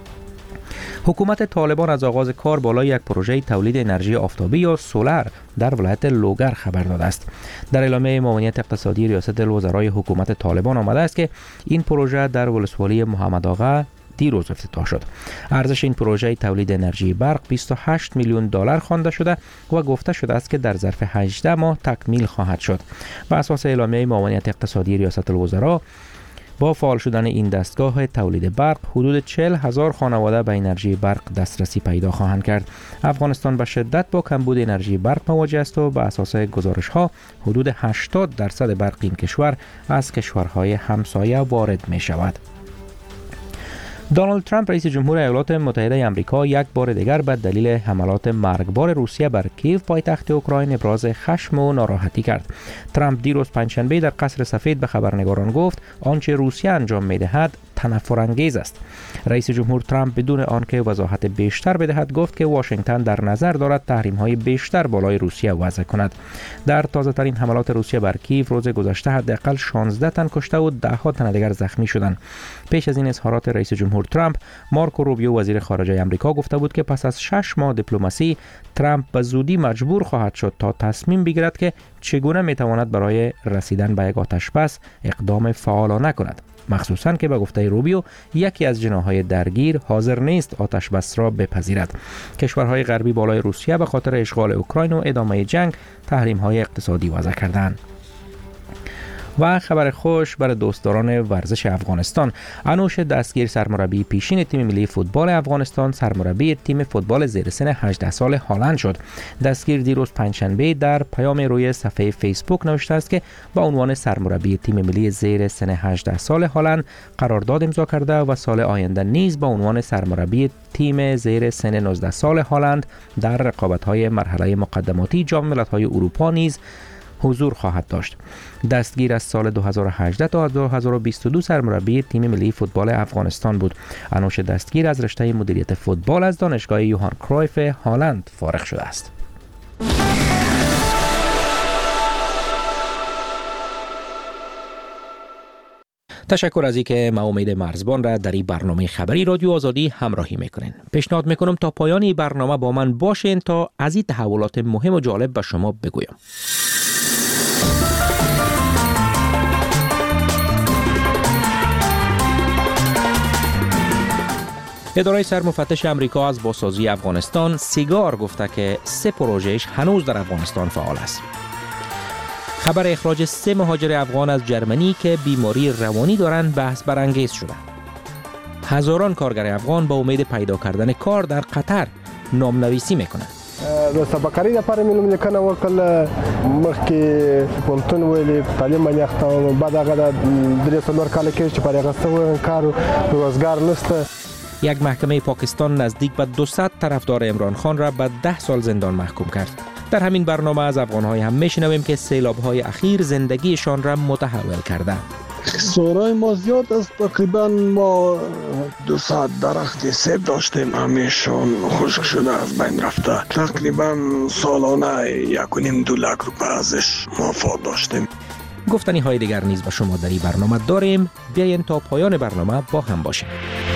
حکومت طالبان از آغاز کار بالای یک پروژه تولید انرژی آفتابی یا سولر در ولایت لوگر خبر داده است. در اعلامیه معاونیت اقتصادی ریاست الوزرای حکومت طالبان آمده است که این پروژه در ولسوالی محمد آقا دیروز افتتاح شد. ارزش این پروژه تولید انرژی برق بیست و هشت میلیون دلار خوانده شده و گفته شده است که در ظرف هجده ماه تکمیل خواهد شد. بر اساس اعلامیه معاونیت اقتصادی ریاست الوزرا با فعال شدن این دستگاه تولید برق حدود چهل هزار خانواده به انرژی برق دسترسی پیدا خواهند کرد. افغانستان به شدت با کمبود انرژی برق مواجه است و به اساس گزارش ها حدود هشتاد درصد برق این کشور از کشورهای همسایه وارد می شود. دونالد ترامپ رئیس جمهور ایالات متحده آمریکا یک بار دیگر به دلیل حملات مرگبار روسیه بر کیف پایتخت اوکراین ابراز خشم و ناراحتی کرد. ترامپ دیروز پنجشنبه در قصر سفید به خبرنگاران گفت آنچه روسیه انجام می‌دهد تنفرانگیز است. رئیس جمهور ترامپ بدون آنکه وضاحت بیشتر بدهد گفت که واشنگتن در نظر دارد تحریم‌های بیشتر بالای روسیه وضع کند. در تازه‌ترین حملات روسیه بر کیف روز گذشته حداقل شانزده تن کشته و ده ها تن دیگر زخمی شدند. پیش از این اظهارات رئیس جمهور ترامپ، مارکو روبیو وزیر خارجه آمریکا گفته بود که پس از شش ماه دیپلماسی ترامپ به زودی مجبور خواهد شد تا تصمیم بگیرد که چگونه میتواند برای رسیدن به یک آتشبس اقدام فعالانه کند، مخصوصاً که به گفته روبیو یکی از جناح‌های درگیر حاضر نیست آتشبس را بپذیرد. کشورهای غربی بالای روسیه به خاطر اشغال اوکراین و ادامه جنگ تحریم‌های اقتصادی وضع کردند. و خبر خوش برای دوستداران ورزش افغانستان، انوش دستگیر سرمربی پیشین تیم ملی فوتبال افغانستان سرمربی تیم فوتبال زیر سن هجده سال هلند شد. دستگیر دیروز پنجشنبه در پیام روی صفحه فیسبوک نوشته است که با عنوان سرمربی تیم ملی زیر سن هجده سال هلند قرارداد امضا کرده و سال آینده نیز با عنوان سرمربی تیم زیر سن نوزده سال هلند در رقابت‌های مرحله مقدماتی جام ملت‌های اروپا نیز حضور خواهد داشت. دستگیر از سال دو هزار و هجده تا دو هزار و بیست و دو سرمربی تیم ملی فوتبال افغانستان بود. انوش دستگیر از رشته مدیریت فوتبال از دانشگاه یوهان کرایف هلند فارغ شده است. تشکر از اینکه ما امید مرزبان را در این برنامه خبری رادیو آزادی همراهی میکنین. پیشنهاد میکنم تا پایان این برنامه با من باشین تا از این تحولات مهم و جالب به شما بگویم. اداره سرمفتش امریکا از بازسازی افغانستان سیگار گفته که سه پروژهش هنوز در افغانستان فعال است. خبر اخراج سه مهاجر افغان از جرمنی که بیماری روانی دارند بحث برانگیز شده. هزاران کارگر افغان با امید پیدا کردن کار در قطر نامنویسی میکنند. د سبقري لپاره مې نوم لیکنه وکړه، مخکې پوهنتون ویلې تعلیم باندې اخته وم، بعد هغه د درې څلور کاله کېږي چې پرې اخیسته وم، کار روزګار نشته. یک محکمه پاکستان نزدیک به دویست طرفدار عمران خان را به ده سال زندان محکوم کرد. در همین برنامه از افغان‌های هم میشنویم که سیلاب‌های اخیر زندگیشان را متحول کرده. سوانای ما زیاد است. تقریبا ما دو ساعت درخت سیب داشتیم، همیشون خشک شده از بین رفته. تقریبا سالانه یک و نیم دو لک روپیه ازش مفاد داشتیم. گفتنی های دیگر نیز با شما در این برنامه داریم. بیاین تا پایان برنامه با هم باشیم.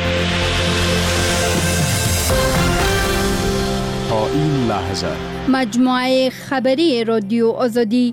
تا این لحظه مجموعه خبری رادیو آزادی.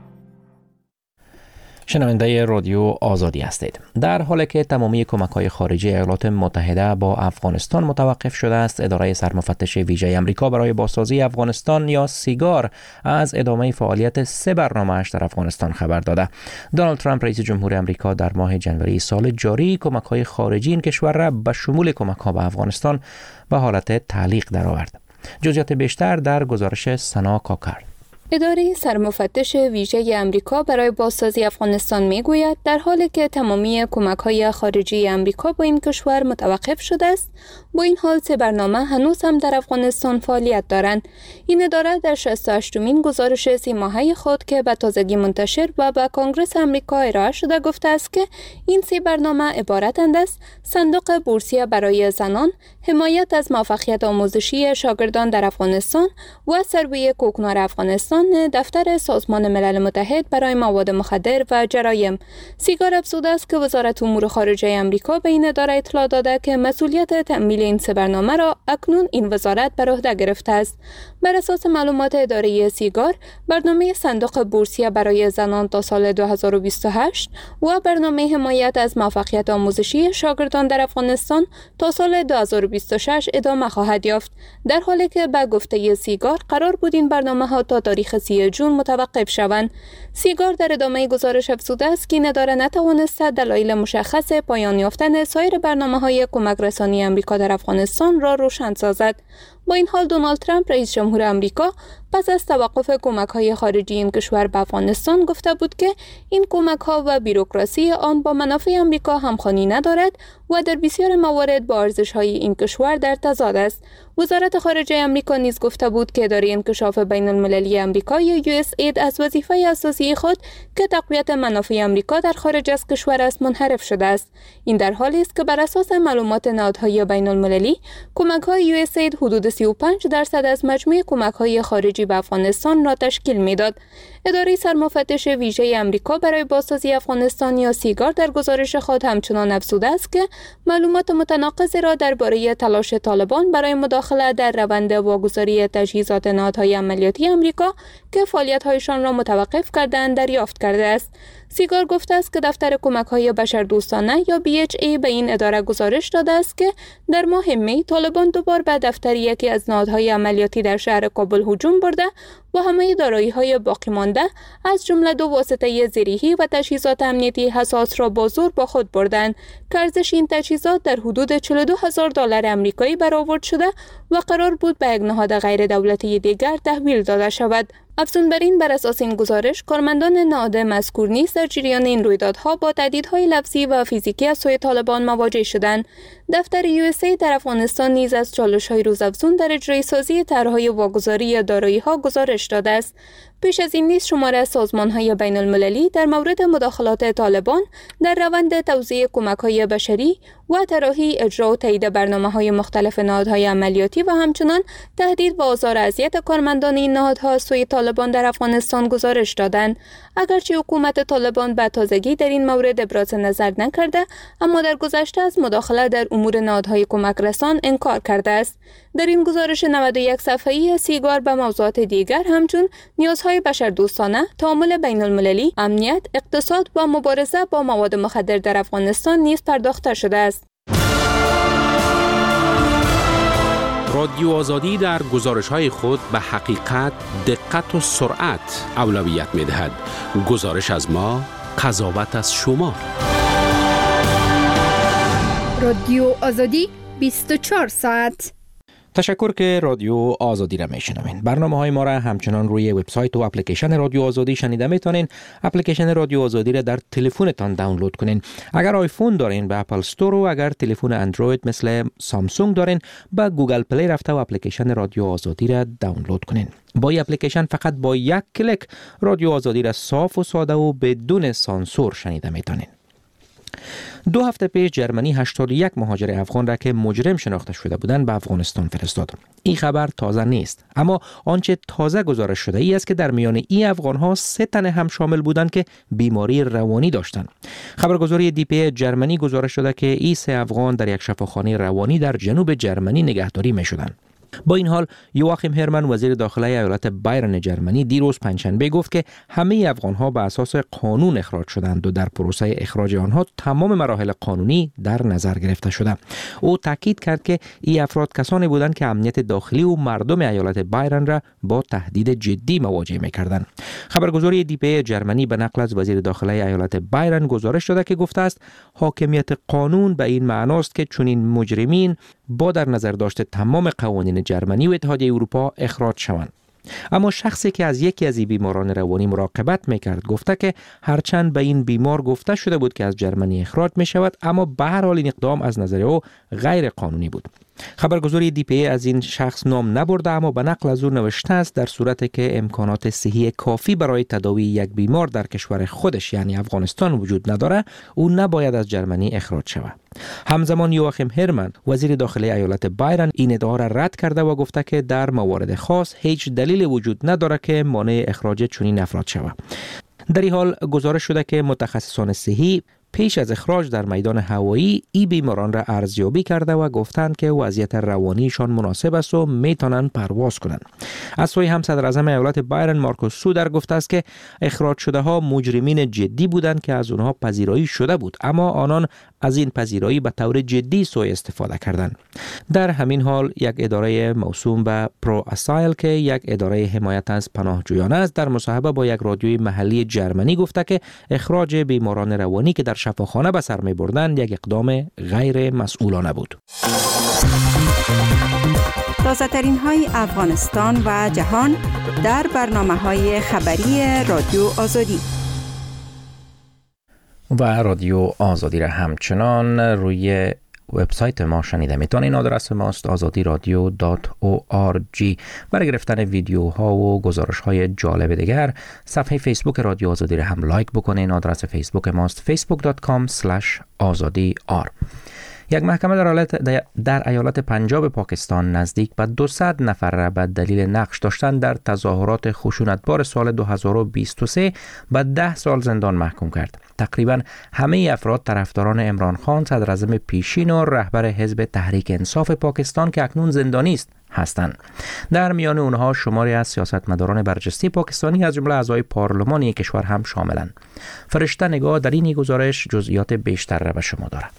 شنونده رادیو آزادی هستید. در حالی که تمامی کمک‌های خارجی ایالات متحده با افغانستان متوقف شده است، اداره سرمفتش ویژه آمریکا برای بازسازی افغانستان یا سیگار از ادامه فعالیت سه برنامه‌اش در افغانستان خبر داده. دونالد ترامپ رئیس جمهور آمریکا در ماه جنوری سال جاری کمک‌های خارجی این کشور را به شمول کمک‌ها به افغانستان به حالت تعلیق درآورد. جزئیات بیشتر در گزارش سنا کاکر. اداره سرمفتش ویژه آمریکا برای بازسازی افغانستان میگوید در حالی که تمامی کمک‌های خارجی آمریکا با این کشور متوقف شده است، با این حال سه برنامه هنوز هم در افغانستان فعالیت دارند. این اداره در شصت و هشتمین گزارش سی ماهه خود که به تازگی منتشر و به کنگره آمریکا ارائه شده گفته است که این سه برنامه عبارتند از صندوق بورسیه برای زنان، حمایت از موفقیت آموزشی شاگردان در افغانستان و سروی کوکنار افغانستان، دفتر سازمان ملل متحد برای مواد مخدر و جرایم. سیگار افزوده است که وزارت امور خارجه آمریکا به این اداره اطلاع داده که مسئولیت تأمیل این سه برنامه را اکنون این وزارت بر عهده گرفته است. بر اساس معلومات اداره سیگار، برنامه صندوق بورسیه برای زنان تا سال دو هزار و بیست و هشت و برنامه حمایت از موفقیت آموزشی شاگردان در افغانستان تا سال دو هزار و بیست و شش ادامه خواهد یافت، در حالی که به گفته سیگار قرار بود این برنامه ها تا تاریخ سی جون متوقف شوند. سیگار در ادامه گزارش افزوده است که این اداره نتوانسته دلایل مشخص پایان یافتن سایر برنامه‌های کمک رسانی آمریکا در افغانستان را روشن سازد. با این حال دونالد ترامپ رئیس جمهور آمریکا پس از توقف کمک‌های خارجی این کشور به افغانستان گفته بود که این کمک‌ها و بیروکراسی آن با منافع آمریکا همخوانی ندارد و در بسیار موارد با ارزش‌های این کشور در تضاد است. وزارت خارجه آمریکا نیز گفته بود که اداره انکشاف بین‌المللی آمریکا یا یو اس اید از وظیفه اساسی خود که تقویت منافع آمریکا در خارج از کشور است منحرف شده است. این در حالی است که بر اساس معلومات نهادهای بین‌المللی کمک‌های یو اس اید حدود سی و پنج درصد از مجموع کمک‌های خارجی به افغانستان را تشکیل می‌داد. اداره سرمفتش ویژه آمریکا برای بازسازی افغانستان یا سیگار در گزارش خود همچنان افزوده است که معلومات متناقضی را درباره تلاش طالبان برای مداخله در روند واگذاری تجهیزات نهادهای عملیاتی آمریکا که فعالیت‌هایشان را متوقف کردند دریافت کرده است. سیگار گفته است که دفتر کمک‌های بشردوستانه یا بی اچ ای به این اداره گزارش داده است که در ماه می طالبان دوبار به دفتر یکی از نهادهای عملیاتی در شهر کابل هجوم برده و همه دارایی‌های باقی مانده از جمله دو واسطه زیریحی و تجهیزات امنیتی حساس را با زور با خود بردند که ارزش این تجهیزات در حدود چهل و دو هزار دلار آمریکایی برآورد شده و قرار بود به یک نهاد غیر دولتی دیگر تحویل داده شود. افزون بر این، بر اساس این گزارش کارمندان نهاد مذکور نیز در جریان این رویدادها با تهدیدهای لفظی و فیزیکی از سوی طالبان مواجه شدند. دفتر یو اس ای در افغانستان نیز از چالش‌های روزافزون در اجرای سازی طرح‌های واگذاری دارایی‌ها گزارش داده است. پیش از این نیز شمار از سازمان‌های بین‌المللی در مورد مداخلات طالبان در روند توزیع کمک‌های بشری و طراحی اجرا و تایید برنامه‌های مختلف نهادهای عملیاتی و همچنان تهدید و آزار و اذیت کارمندان این نهادها از سوی طالبان در افغانستان گزارش دادند. اگرچه حکومت طالبان به تازگی در این مورد ابراز نظر نکرده، اما در گذشته از مداخله در امور نهادهای کمک رسان انکار کرده است. در این گزارش نود و یک صفحه‌ای سیگار به موضوعات دیگر همچون نیازهای بشردوستانه، تعامل بین‌المللی، امنیت، اقتصاد و مبارزه با مواد مخدر در افغانستان نیز پرداخته شده است. رادیو آزادی در گزارش‌های خود به حقیقت، دقت و سرعت اولویت می‌دهد. گزارش از ما، قضاوت از شما. رادیو آزادی بیست و چهار ساعت. تشکر که رادیو آزادی را میشنوین. برنامه های ما را همچنان روی وبسایت و اپلیکیشن رادیو آزادی شنیده میتونین. اپلیکیشن رادیو آزادی را در تلفنتان دانلود کنین. اگر آیفون دارین به اپل استور و اگر تلفن اندروید مثل سامسونگ دارین به گوگل پلی رفته و اپلیکیشن رادیو آزادی را دانلود کنین. با این اپلیکیشن فقط با یک کلیک رادیو آزادی را صاف و ساده و بدون سانسور شنیده میتونین. دو هفته پیش جرمنی هشتاد و یک مهاجر افغان را که مجرم شناخته شده بودند به افغانستان فرستاد. این خبر تازه نیست، اما آنچه تازه گزارش شده ای است که در میان این افغان ها سه تن هم شامل بودند که بیماری روانی داشتند. خبرگزاری دی پی ای جرمنی گزارش داده که این سه افغان در یک شفاخانه روانی در جنوب جرمنی نگهداری می شدند. با این حال یواخیم هرمن وزیر داخله ایالت بایرن جرمنی دیروز پنجشنبه گفت که همه افغان‌ها به اساس قانون اخراج شدند و در پروسه اخراج آنها تمام مراحل قانونی در نظر گرفته شده. او تاکید کرد که این افراد کسانی بودند که امنیت داخلی و مردم ایالت بایرن را با تهدید جدی مواجه می‌کردند. خبرگزاری دی پی ای جرمنی به نقل از وزیر داخله ایالت بایرن گزارش داده که گفته است حاکمیت قانون به این معناست که چنین مجرمین با در نظر داشت تمام قوانین جرمنی و اتحادیه اروپا اخراج شوند. اما شخصی که از یکی از این بیماران روانی مراقبت میکرد گفته که هرچند به این بیمار گفته شده بود که از جرمنی اخراج می شود، اما به هر حال این اقدام از نظر او غیر قانونی بود. خبرگزاری دی پی ای از این شخص نام نبرده، اما به نقل از او نوشته است در صورتی که امکانات صحی کافی برای تداوی یک بیمار در کشور خودش یعنی افغانستان وجود نداره، او نباید از جرمنی اخراج شود. همزمان یواخیم هرمن وزیر داخلی ایالت بایرن این ادعا را رد کرده و گفته که در موارد خاص هیچ دلیل وجود نداره که مانع اخراج چنین افراد شود. در این حال گزارش شده که متخصصان صحی پیش از اخراج در میدان هوایی ای بیماران را ارزیابی کرده و گفتند که وضعیت روانیشان مناسب است و میتونند پرواز کنند. از سوی هم صدر اعظم ایالت بایرن مارکوس سودر گفته است که اخراج شده ها مجرمین جدی بودند که از اونها پذیرایی شده بود، اما آنان از این پذیرایی به طور جدی سوء استفاده کردند. در همین حال یک اداره موسوم به پرو اسایل که یک اداره حمایت از پناهجویان است در مصاحبه با یک رادیوی محلی جرمنی گفته که اخراج بیماران روانی که در شفاخانه به سر می‌بردند یک اقدام غیر مسئولانه بود. تازه ترین های افغانستان و جهان در برنامه های خبری رادیو آزادی و رادیو آزادی را همچنان روی وبسایت ما شنیده میتونید. این آدرس ماست آزادی رادیو دات او آر جی. برای گرفتن ویدیوها و گزارش های جالب دیگر صفحه فیسبوک رادیو آزادی را هم لایک بکنید. آدرس فیسبوک ماست فیسبوک دات کام اسلش آزادی آر. یک محکمه در ایالت در ایالت پنجاب پاکستان نزدیک به دویست نفر را به دلیل نقش داشتن در تظاهرات خشونتبار سال دو هزار و بیست و سه به ده سال زندان محکوم کرد. تقریبا همه افراد طرفداران عمران خان صدراعظم پیشین و رهبر حزب تحریک انصاف پاکستان که اکنون زندانی است هستند. در میان اونها شماری از سیاستمداران برجسته پاکستانی از جمله اعضای پارلمانی کشور هم شاملند. فرشته نگاه در این گزارش جزئیات بیشتر را به شما دارد.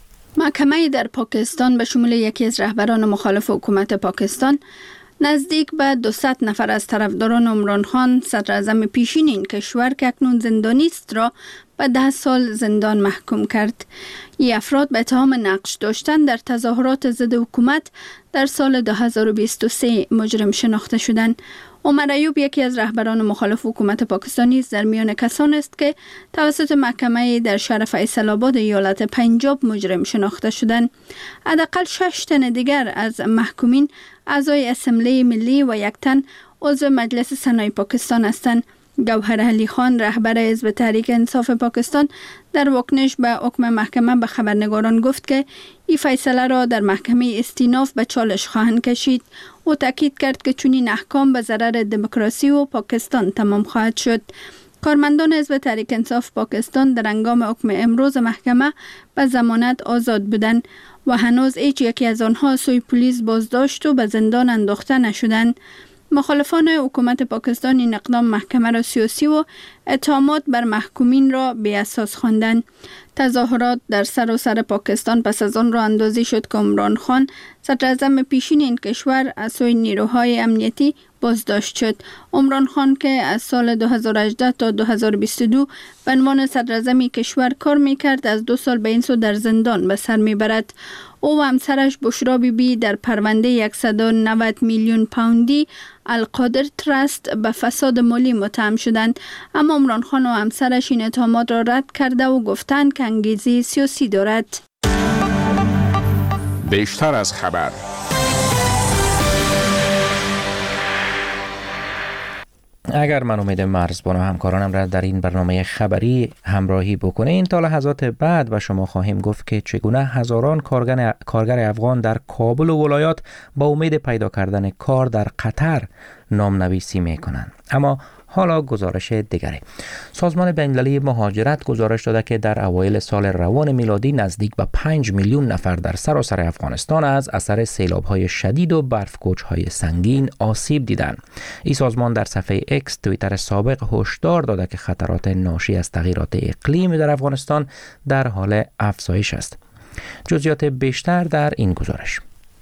محکمه در پاکستان به شمول یکی از رهبران مخالف حکومت پاکستان نزدیک به دویست نفر از طرفداران عمران خان صدراعظم پیشین این کشور که اکنون زندانی است را به ده سال زندان محکوم کرد. این افراد به اتهام نقش داشتن در تظاهرات ضد حکومت در سال دو هزار و بیست و سه مجرم شناخته شدند. عمر ایوب یکی از رهبران مخالف حکومت پاکستانی است در میان کسان است که توسط محکمه در شهر فیصل آباد ایالت پنجاب مجرم شناخته شدند. حداقل شش تن دیگر از محکومین اعضای اسمبلی ملی و یک تن عضو مجلس سنای پاکستان هستند. گوهر علی خان رهبر حزب تحریک انصاف پاکستان در واکنش به حکم محکمه به خبرنگاران گفت که این فیصله را در محکمه استیناف به چالش خواهند کشید. او تاکید کرد که چنین احکام به ضرر دموکراسی و پاکستان تمام خواهد شد. کارمندان حزب تحریک انصاف پاکستان در هنگام حکم امروز محکمه به ضمانت آزاد بودند و هنوز هیچ یکی از آنها سوی پلیس بازداشت و به زندان انداخته نشدند. مخالفان حکومت پاکستان این اقدام محکمه را سیاسی و اتهامات بر محکومین را بی اساس خواندند. تظاهرات در سراسر پاکستان پس از آن راه اندازی شد که عمران خان صدراعظم پیشین این کشور از سوی نیروهای امنیتی بازداشت شد. عمران خان که از سال دو هزار و هجده تا دو هزار و بیست و دو به عنوان صدراعظم کشور کار میکرد از دو سال به این سو در زندان به سر میبرد. او و همسرش بشرا بی بی در پرونده صد و نود میلیون پوندی القادر ترست به فساد مالی متهم شدند، اما عمران خان و همسرش این اتهامات را رد کرده و گفتند که انگیزه سیاسی دارد. بیشتر از خبر اگر من امید مرزبان و همکارانم را در این برنامه خبری همراهی بکنین تا لحظات بعد و شما خواهیم گفت که چگونه هزاران کارگر, کارگر افغان در کابل و ولایات با امید پیدا کردن کار در قطر نام نویسی می کنند. اما حالا گزارش دیگری. سازمان بین‌المللی مهاجرت گزارش داده که در اوایل سال روان میلادی نزدیک به پنج میلیون نفر در سراسر افغانستان از اثر سیلاب‌های شدید و برف‌کوچ‌های سنگین آسیب دیدند. این سازمان در صفحه اکس توییتر سابق هشدار داده که خطرات ناشی از تغییرات اقلیم در افغانستان در حال افزایش است. جزئیات بیشتر در این گزارش.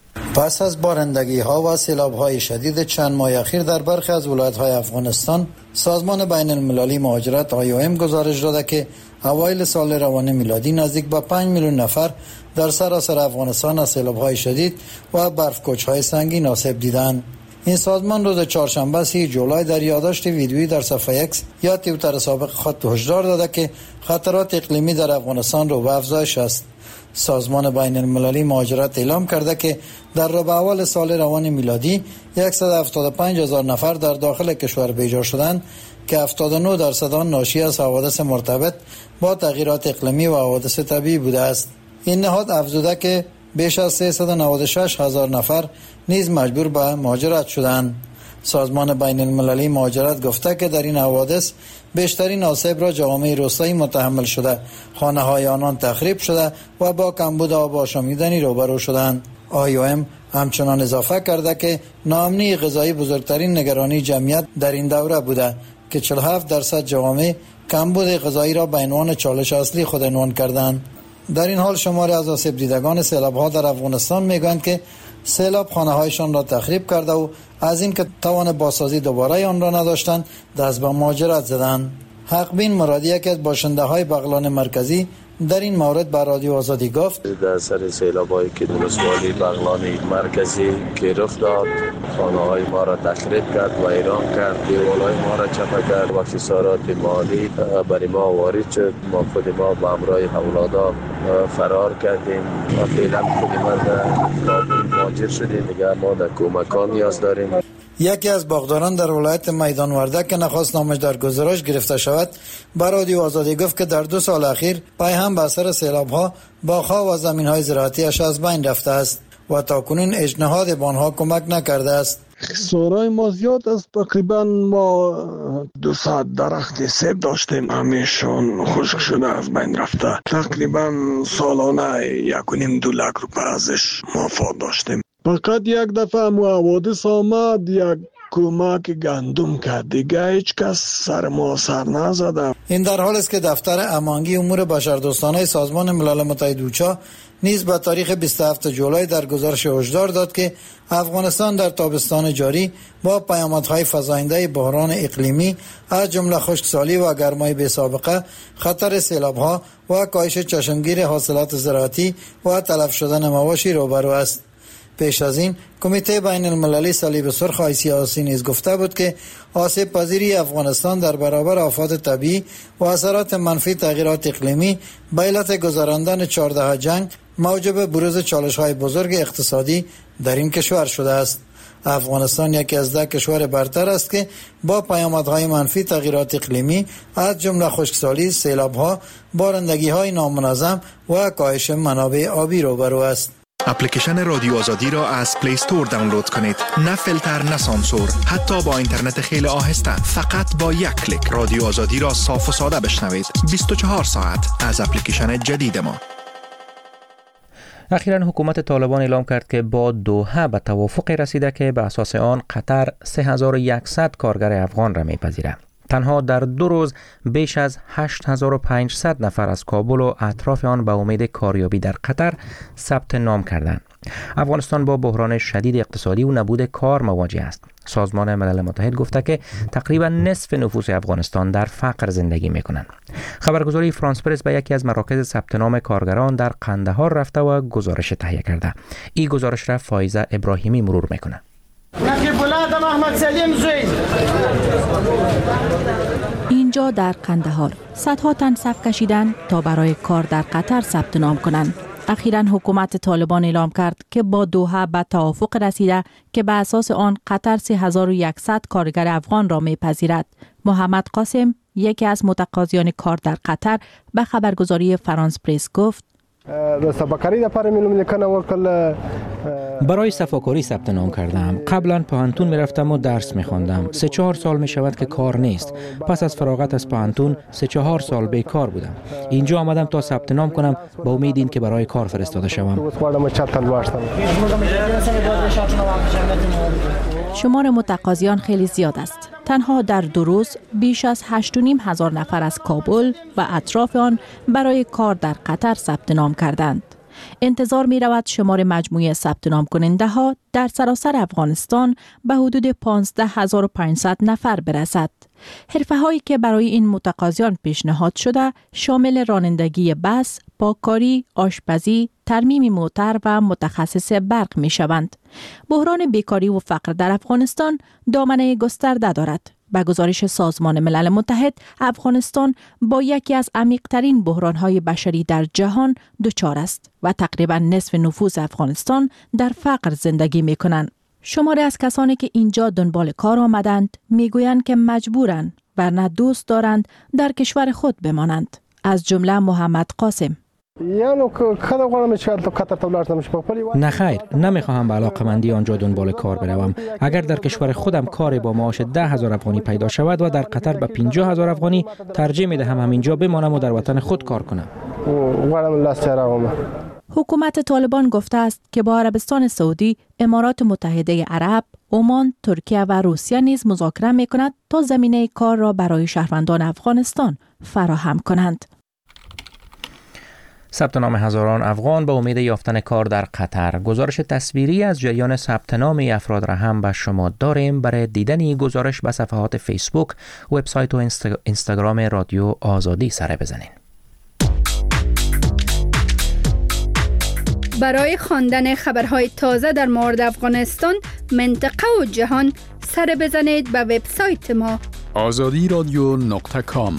پس از بارندگی ها و سیلاب های شدید چند ماه اخیر در برخی از ولایت های افغانستان، سازمان بین المللی مهاجرت آی او ام گزارش داده که اوایل سال روان میلادی نزدیک به پنج میلیون نفر در سراسر افغانستان از سیلاب های شدید و برفکوچ های سنگین آسیب دیدند. این سازمان روز چهارشنبه سی جولای در یادداشت ویدیویی در صفحه اکس یا توییتر سابق خود هشدار داده که خطرات اقلیمی در افغانستان رو به افزایش است. سازمان بین المللی مهاجرت اعلام کرده که در ربع اول سال روان میلادی صد و هفتاد و پنج هزار نفر در داخل کشور بیجار شدند که هفتاد و نه درصد آن ناشی از حوادث مرتبط با تغییرات اقلیمی و حوادث طبیعی بوده است. این نهاد افزوده که بیش از سیصد و نود و شش هزار نفر نیز مجبور به مهاجرت شدند. سازمان بین المللی مهاجرت گفته که در این حوادث بیشترین آسیب را جوامع روستایی متحمل شده، خانه های آنان تخریب شده و با کمبود آب آشامیدنی روبرو شدند. آی او ام همچنان اضافه کرده که ناامنی غذایی بزرگترین نگرانی جمعیت در این دوره بوده که چهل و هفت درصد جوامع کمبود غذایی را به عنوان چالش اصلی خود عنوان کردند. در این حال شماری از آسیب دیدگان سیلاب ها در افغانستان میگویند که سیلاب خانه هایشان را تخریب کرده و از این که توان بازسازی دوباره آن را نداشتند دست به مهاجرت زدند. حقبین مرادی یکی از باشنده های بغلان مرکزی در این مورد به رادیو آزادی گفت در سر سیلابایی که در ولسوالی بغلان مرکزی که رخ داد، خانه های ما را تخریب کرد و ویران کرد، دیوالای ما را چپه کرد و خسارات مالی برای ما وارد شد. ما خود ما با همراه اولادا فرار کردیم و فعلا خود ما در کابل مهاجر شدیم. دیگه ما در کمکان نیاز داریم. یکی از باغداران در ولایت میدان وردک که نخواست نامش در گزارش گرفته شود به رادیو آزادی گفت که در دو سال اخیر پای هم به اثر سیلاب‌ها باغ‌ها و زمین‌های زراعتی‌اش از بین رفته است و تاکنون اجنهاد به آنها کمک نکرده است. خسارای ما زیاد است. تقریبا ما دویست درخت سیب داشتیم، همیشون خشک شده از بین رفته. تقریبا سالانه یک و نیم دو لک روپیه ازش مفاد داشتیم. فقط یک دفعه مو حوادث آمد، یک کمک گندم کرد، دیگه هیچ کس سر ما سر نزده. این در حال است که دفتر امانگی امور بشردوستانه سازمان ملل متحد اوچا نیز به تاریخ بیست و هفتم جولای در گزارش هشدار داد که افغانستان در تابستان جاری با پیامدهای فزاینده بحران اقلیمی از جمله خشکسالی و گرمای بی‌سابقه، خطر سیلاب‌ها و کاهش چشمگیر حاصلات زراعتی و تلف شدن مواشی روبرو است. پیش از این کمیته بین المللی صلیب سرخ آی سی آر سی نیز گفته بود که آسیب پذیری افغانستان در برابر آفات طبیعی و اثرات منفی تغییرات اقلیمی به علت گذراندن چهارده جنگ موجب بروز چالش‌های بزرگ اقتصادی در این کشور شده است. افغانستان یکی از ده کشور برتر است که با پیامدهای منفی تغییرات اقلیمی از جمله خشکسالی، سیلاب‌ها، بارندگی‌های نامنظم و کاهش منابع آبی روبرو است. اپلیکیشن رادیو آزادی را از پلی استور دانلود کنید. نه فیلتر، نه سانسور، حتی با اینترنت خیلی آهسته. فقط با یک کلیک رادیو آزادی را صاف و ساده بشنوید. بیست و چهار ساعت از اپلیکیشن جدید ما. اخیراً حکومت طالبان اعلام کرد که با دوحه به توافق رسیده که به اساس آن قطر سه هزار و صد کارگر افغان را میپذیرد. تنها در دو روز بیش از هشت هزار و پانصد نفر از کابل و اطراف آن به امید کاریابی در قطر ثبت نام کردند. افغانستان با بحران شدید اقتصادی و نبود کار مواجه است. سازمان ملل متحد گفته که تقریبا نصف نفوس افغانستان در فقر زندگی می‌کنند. خبرگزاری فرانس پرس به یکی از مراکز ثبت نام کارگران در قندهار رفته و گزارش تهیه کرده. این گزارش را فایزه ابراهیمی مرور می‌کند. اینجا در قندهار صدها تن صف کشیدند تا برای کار در قطر ثبت نام کنند. اخیراً حکومت طالبان اعلام کرد که با دوحه به توافق رسیده که به اساس آن قطر سه هزار و صد کارگر افغان را می‌پذیرد. محمد قاسم، یکی از متقاضیان کار در قطر، به خبرگزاری فرانس پرس گفت: برای صفاکاری ثبت نام کردم. قبلا پانتون میرفتم و درس میخواندم. سه چهار سال میشود که کار نیست. پس از فراغت از پانتون سه چهار سال بیکار بودم. اینجا آمدم تا ثبت نام کنم با امید این که برای کار فرستاده شوم. شمار متقاضیان خیلی زیاد است. تنها در دو روز بیش از هشت و نیم هزار نفر از کابل و اطراف آن برای کار در قطر ثبت نام کردند. انتظار می رود شمار مجموعی ثبت نام کننده ها در سراسر افغانستان به حدود پانزده هزار و پانصد نفر برسد. حرفه هایی که برای این متقاضیان پیشنهاد شده شامل رانندگی بس، پاککاری، آشپزی، ترمیم موتر و متخصص برق می شوند. بحران بیکاری و فقر در افغانستان دامنه گسترده دارد. به گزارش سازمان ملل متحد، افغانستان با یکی از عمیق‌ترین بحران‌های بشری در جهان دچار است و تقریباً نصف نفوس افغانستان در فقر زندگی می‌کنند. شماری از کسانی که اینجا دنبال کار آمدند می‌گویند که مجبورند ورنه دوست دارند در کشور خود بمانند. از جمله محمد قاسم. نه خیر، نمیخواهم به علاقمندی آنجا دنبال کار بروم. اگر در کشور خودم کار با معاش ده هزار افغانی پیدا شود و در قطر به پنجاه هزار افغانی، ترجیح میدهم همینجا بمانم و در وطن خود کار کنم. حکومت طالبان گفته است که با عربستان سعودی، امارات متحده عرب، عمان، ترکیه و روسیه نیز مذاکره میکند تا زمینه کار را برای شهروندان افغانستان فراهم کنند. ثبت نام هزاران افغان به امید یافتن کار در قطر. گزارش تصویری از جریان ثبت نام افراد را هم به شما داریم. برای دیدن گزارش به صفحات فیسبوک، وبسایت و اینستاگرام رادیو آزادی سر بزنید. برای خواندن خبرهای تازه در مورد افغانستان، منطقه و جهان، سر بزنید به وبسایت ما آزادی رادیو نقطه کام.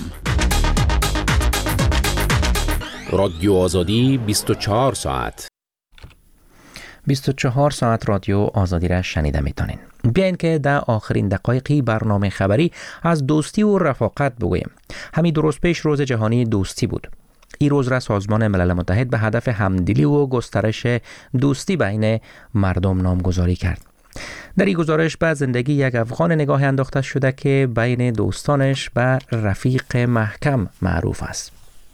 رادیو آزادی بیست و چهار ساعت بیست و چهار ساعت رادیو آزادی را شنیده میتونین. بیاین که در آخرین دقایقی برنامه خبری از دوستی و رفاقت بگوییم. همین دو روز پیش روز جهانی دوستی بود. این روز را سازمان ملل متحد به هدف همدلی و گسترش دوستی بین مردم نامگذاری کرد. در این گزارش به زندگی یک افغان نگاه انداخته شده که بین دوستانش به رفیق محکم معروف است.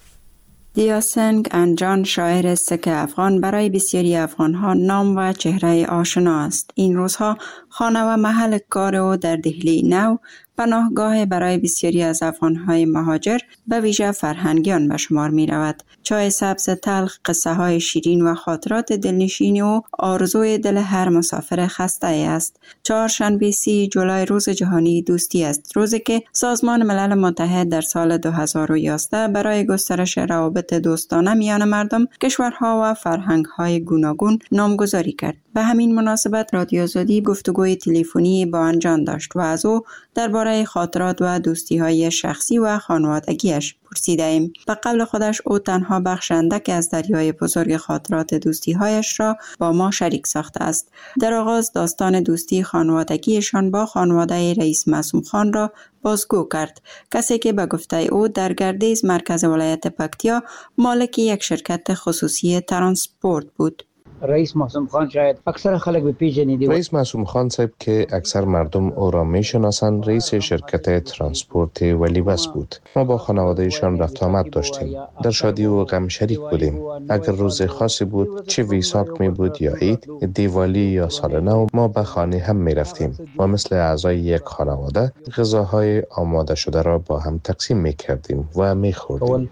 دیاسنگ انجان شاعر است که افغان برای بسیاری افغان‌ها نام و چهره آشنا است. این روزها خانه و محل کار او در دهلی نو پناهگاه برای بسیاری از افغان‌های مهاجر به ویژه فرهنگیان به شمار می رود. چای سبز تلخ، قصه های شیرین و خاطرات دلنشین او آرزوی دل هر مسافر خسته است. چهارشنبه سی جولای روز جهانی دوستی است. روزی که سازمان ملل متحد در سال دو هزار و یازده برای گسترش روابط دوستانه میان مردم، کشورها و فرهنگ‌های گوناگون نامگذاری کرد. به همین مناسبت رادیو آزادی گفتگوی تلفنی با انجان داشت و از او درباره خاطرات و دوستی‌های شخصی و خانوادگیش پرسیدیم. به قبل خودش او تنها بخشنده که از دریای بزرگ خاطرات دوستی‌هایش را با ما شریک ساخته است. در آغاز داستان دوستی خانوادگیشان با خانواده رئیس معصوم خان را بازگو کرد، کسی که به گفته او در گردیز مرکز ولایت پکتیا مالک یک شرکت خصوصی ترانسپورت بود. رئیس معصوم خان شاید اکثر خلک به پیژنیدی. رئیس معصوم خان صاحب که اکثر مردم او را میشناسند رئیس شرکت ترانسپورت ولی بس بود. ما با خانوادهشان رفت آمد داشتیم. در شادی و غم شریک بودیم. اگر روز خاصی بود، چه ویساک می بود یا عید، دیوالی یا سال نو، ما به خانه هم می رفتیم و مثل اعضای یک خانواده غذاهای آماده شده را با هم تقسیم می کردیم و می خوردیم.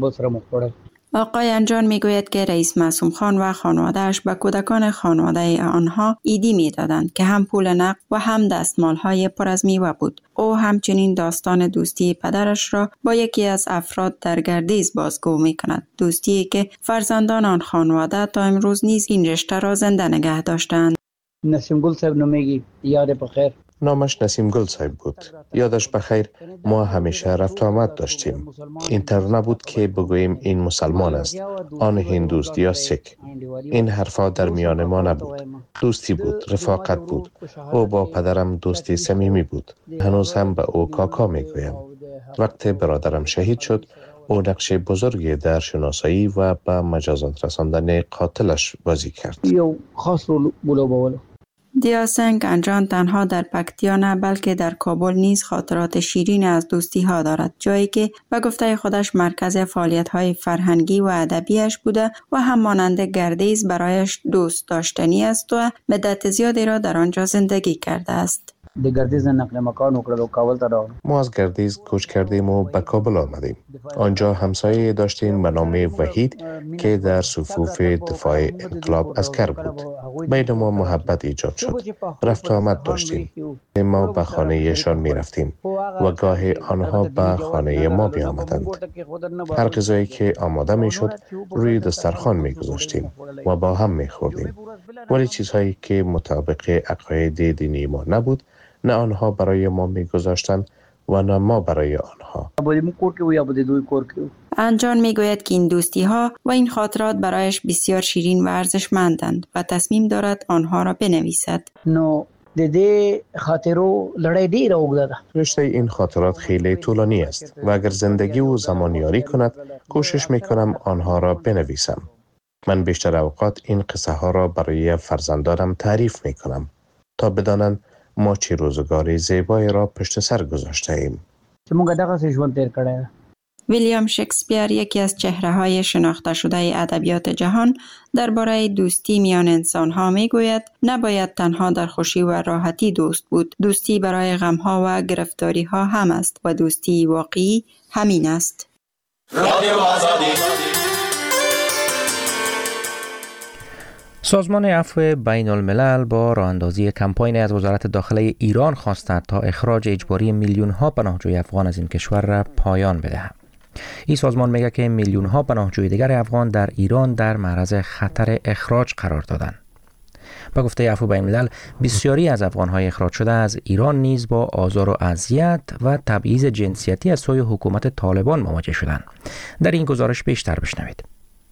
آقای انجان میگوید که رئیس معصوم خان و خانواده‌اش به کودکان خانواده آنها ایدی میدادند که هم پول نقد و هم دستمال‌های پر از میوه بود. او همچنین داستان دوستی پدرش را با یکی از افراد در گردیز بازگو میکند. دوستی که فرزندان آن خانواده تا امروز نیز این رشته را زنده نگه داشتند. نسیم گل صاحب نمیگی یاد بخیر. نامش نسیم گل صاحب بود. یادش بخیر، ما همیشه رفت و آمد داشتیم. اینطور نبود که بگوییم این مسلمان است، آن هندوست یا سیک. این حرفا در میان ما نبود. دوستی بود، رفاقت بود. او با پدرم دوستی صمیمی بود. هنوز هم به او کاکا میگویم. وقتی برادرم شهید شد، او نقش بزرگی در شناسایی و به مجازات رساندن قاتلش بازی کرد. دیاسنگ انجان تنها در پکتیا نه بلکه در کابل نیز خاطرات شیرین از دوستی ها دارد، جایی که به گفته خودش مرکز فعالیت های فرهنگی و ادبیش بوده و هم مانند گردیز برایش دوست داشتنی است و مدت زیادی را در آنجا زندگی کرده است. د ګردیز نقل مکان وکړو کابل ته راغلو. ما از گردیز کوچ کردیم و به کابل آمدیم. آنجا همسایه داشتیم به نام وحید که در صفوف دفاع انقلاب عسکر بود. بین ما محبت ایجاد شد. رفت و آمد داشتیم. ما به خانه‌شان می رفتیم و گاهی آنها به خانه ما می آمدند. هر غذایی که آماده می شد روی دسترخوان می گذاشتیم و با هم می خوردیم. ولی چیزهایی که مطابق عقاید دینی ما نبود، نه آنها برای ما می‌گذاشتند و نه ما برای آنها. انجان میگوید که این دوستی ها و این خاطرات برایش بسیار شیرین و ارزشمندند و تصمیم دارد آنها را بنویسد. نو د دې خاطرو لړۍ ډیره اوږده ده. رشته این خاطرات خیلی طولانی است و اگر زندگی و زمان یاری کند کوشش میکنم آنها را بنویسم. من بیشتر اوقات این قصه ها را برای فرزندانم تعریف میکنم تا بدانند ما چه روزگاری زیبایی را پشت سر گذاشته ایم. ویلیام شکسپیر، یکی از چهره‌های شناخته شده ادبیات جهان، درباره دوستی میان انسان‌ها میگوید نباید تنها در خوشی و راحتی دوست بود. دوستی برای غم‌ها و گرفتاری‌ها هم است و دوستی واقعی همین است. سازمان عفو بین الملل با راه اندازی کمپاین از وزارت داخله ایران خواست تا اخراج اجباری میلیون ها پناهجوی افغان از این کشور را پایان بدهد. این سازمان میگه که میلیون ها پناهجوی دیگر افغان در ایران در معرض خطر اخراج قرار دادند. با گفته عفو بین الملل، بسیاری از افغان های اخراج شده از ایران نیز با آزار و اذیت و تبعیض جنسیتی از سوی حکومت طالبان مواجه شدند. در این گزارش بیشتر بشنوید.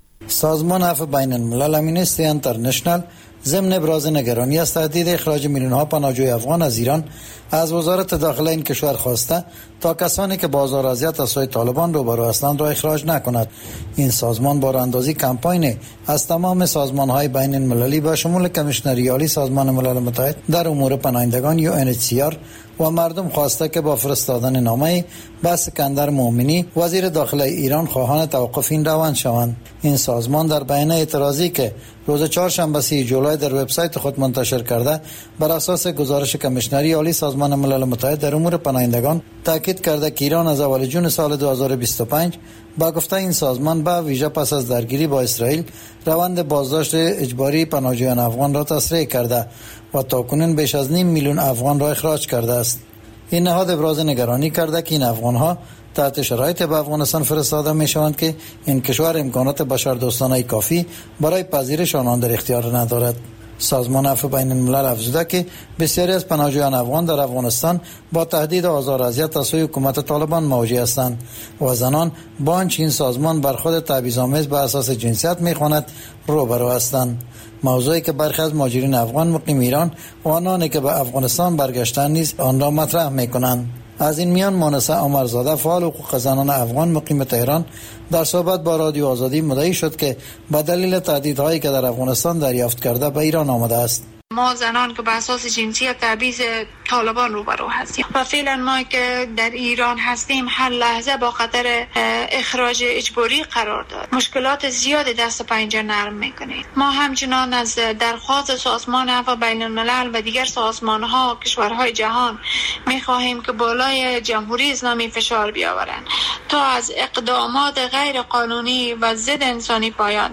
سازمان عفو بین الملل امنیستی انترنشنال ضمن ابراز نگرانی از تهدید اخراج میلیون ها پناهجوی افغان از ایران از وزارت داخله این کشور خواسته تا کسانی که با آزار و اذیت از سوی طالبان روبرو هستند را اخراج نکند. این سازمان با راهاندازی کمپاین از تمام سازمان های بین المللی با شمول کمیشنری عالی سازمان ملل متحد در امور پناهندگان یو ان اچ سی آر و مردم خواسته که با فرستادن نامه به اسکندر مومنی وزیر داخله ایران خواهان توقف این روند شوند. این سازمان در بیانیه اعتراضی که روز چهارشنبه سی جولای در وبسایت خود منتشر کرده بر اساس گزارش کمیشنری عالی سازمان ملل متحد در امور پناهندگان تاکید کرده که ایران از اول جون سال دو هزار و بیست و پنج با گفته این سازمان به ویژه پس از درگیری با اسرائیل روند بازداشت اجباری پناهجویان افغان را تسریع کرده و تاکنون بیش از نیم میلیون افغان را اخراج کرده است. این نهاد ابراز نگرانی کرده که این افغان‌ها تحت شرایط به افغانستان فرستاده می‌شوند که این کشور امکانات بشردوستانه کافی برای پذیرش آنان در اختیار ندارد. سازمان عفو بین الملل افزوده که بسیاری از پناهجویان افغان در افغانستان با تهدید و آزار و اذیت از سوی حکومت طالبان مواجه هستند و زنان با آنچه این سازمان بر خود تبعیض‌آمیز به اساس جنسیت می‌خواند روبرو هستند. موضوعی که برخی از مهاجرین افغان مقیم ایران و آنانی که به افغانستان برگشتند نیز آن را مطرح می‌کنند. از این میان مانسه عمرزاده فعال حقوق زنان افغان مقیم تهران در صحبت با رادیو آزادی مدعی شد که به دلیل تهدیدهایی که در افغانستان دریافت کرده به ایران آمده است. ما زنان که به اساس جنسیت تبعیض طالبان روبرو هستیم و فعلا ما که در ایران هستیم هر لحظه با خطر اخراج اجباری قرار داریم. مشکلات زیادی دست پنجه نرم میکنید. ما همچنان از درخواست سازمان عفو بین الملل و دیگر سازمان ها کشورهای جهان میخواهیم که بالای جمهوری اسلامی فشار بیاورند تا از اقدامات غیر قانونی و ضد انسانی پایان دهند.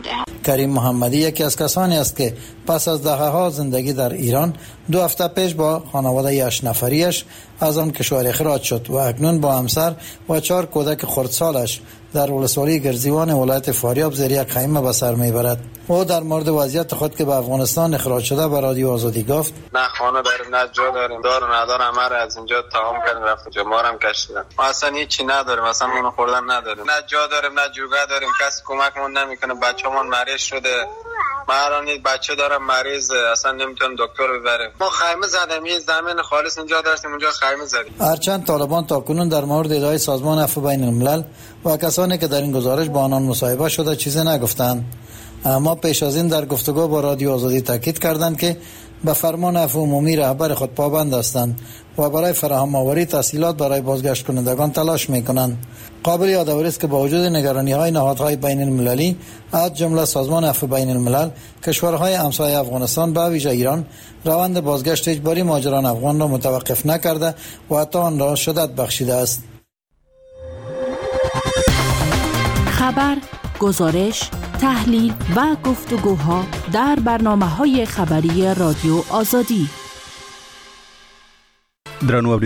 کریم محمدی یکی از کسانی است که پس از دهه‌ها زندگی در ایران دو هفته پیش با خانواده هشت نفریش از آن کشور اخراج شد و اکنون با همسر و چهار کودک خردسالش در ولسوالی گرزیوان ولایت فاریاب زیر یک خیمه به سر میبرد. او در مورد وضعیت خود که به افغانستان اخراج شده به رادیو آزادی گفت: نه خانه داریم، نه جا داریم، دار و ندار همه را از اینجا تمام کردیم، رفت جا ما هم کشیدن. ما اصلا هیچی نداریم، اصلا اون خوردن نداریم، نه جا داریم نه جوگه داریم، کسی کمکمون نمیکنه. بچه‌مون مریض شده، ما الان بچه دارم مریض، اصلا نمیتونم دکتر ببریم. ما خیمه زدیم، یه زمین خالص اینجا داشتیم، اونجا خیمه زدیم. هرچند طالبان تاکنون در مورد ادعای سازمان عفو بین الملل و کسانی که در این گزارش با آنان مصاحبه شده چیزی نگفتند، اما پیش از این در گفتگو با رادیو آزادی تاکید کردند که به فرمان عفو عمومی رهبر خود پابند هستند و برای فراهم آوری تسهیلات برای بازگشت کنندگان تلاش میکنند. قابل یادآوری است که با وجود نگرانی‌های نهادهای بین المللی از جمله سازمان عفو بین الملل، کشورهای همسایه افغانستان به ویژه ایران روند بازگشت اجباری مهاجران افغان را متوقف نکرده و حتی آن را شدت بخشیده است. خبر، گزارش، تحلیل و گفتگوها در برنامه‌های خبری رادیو آزادی.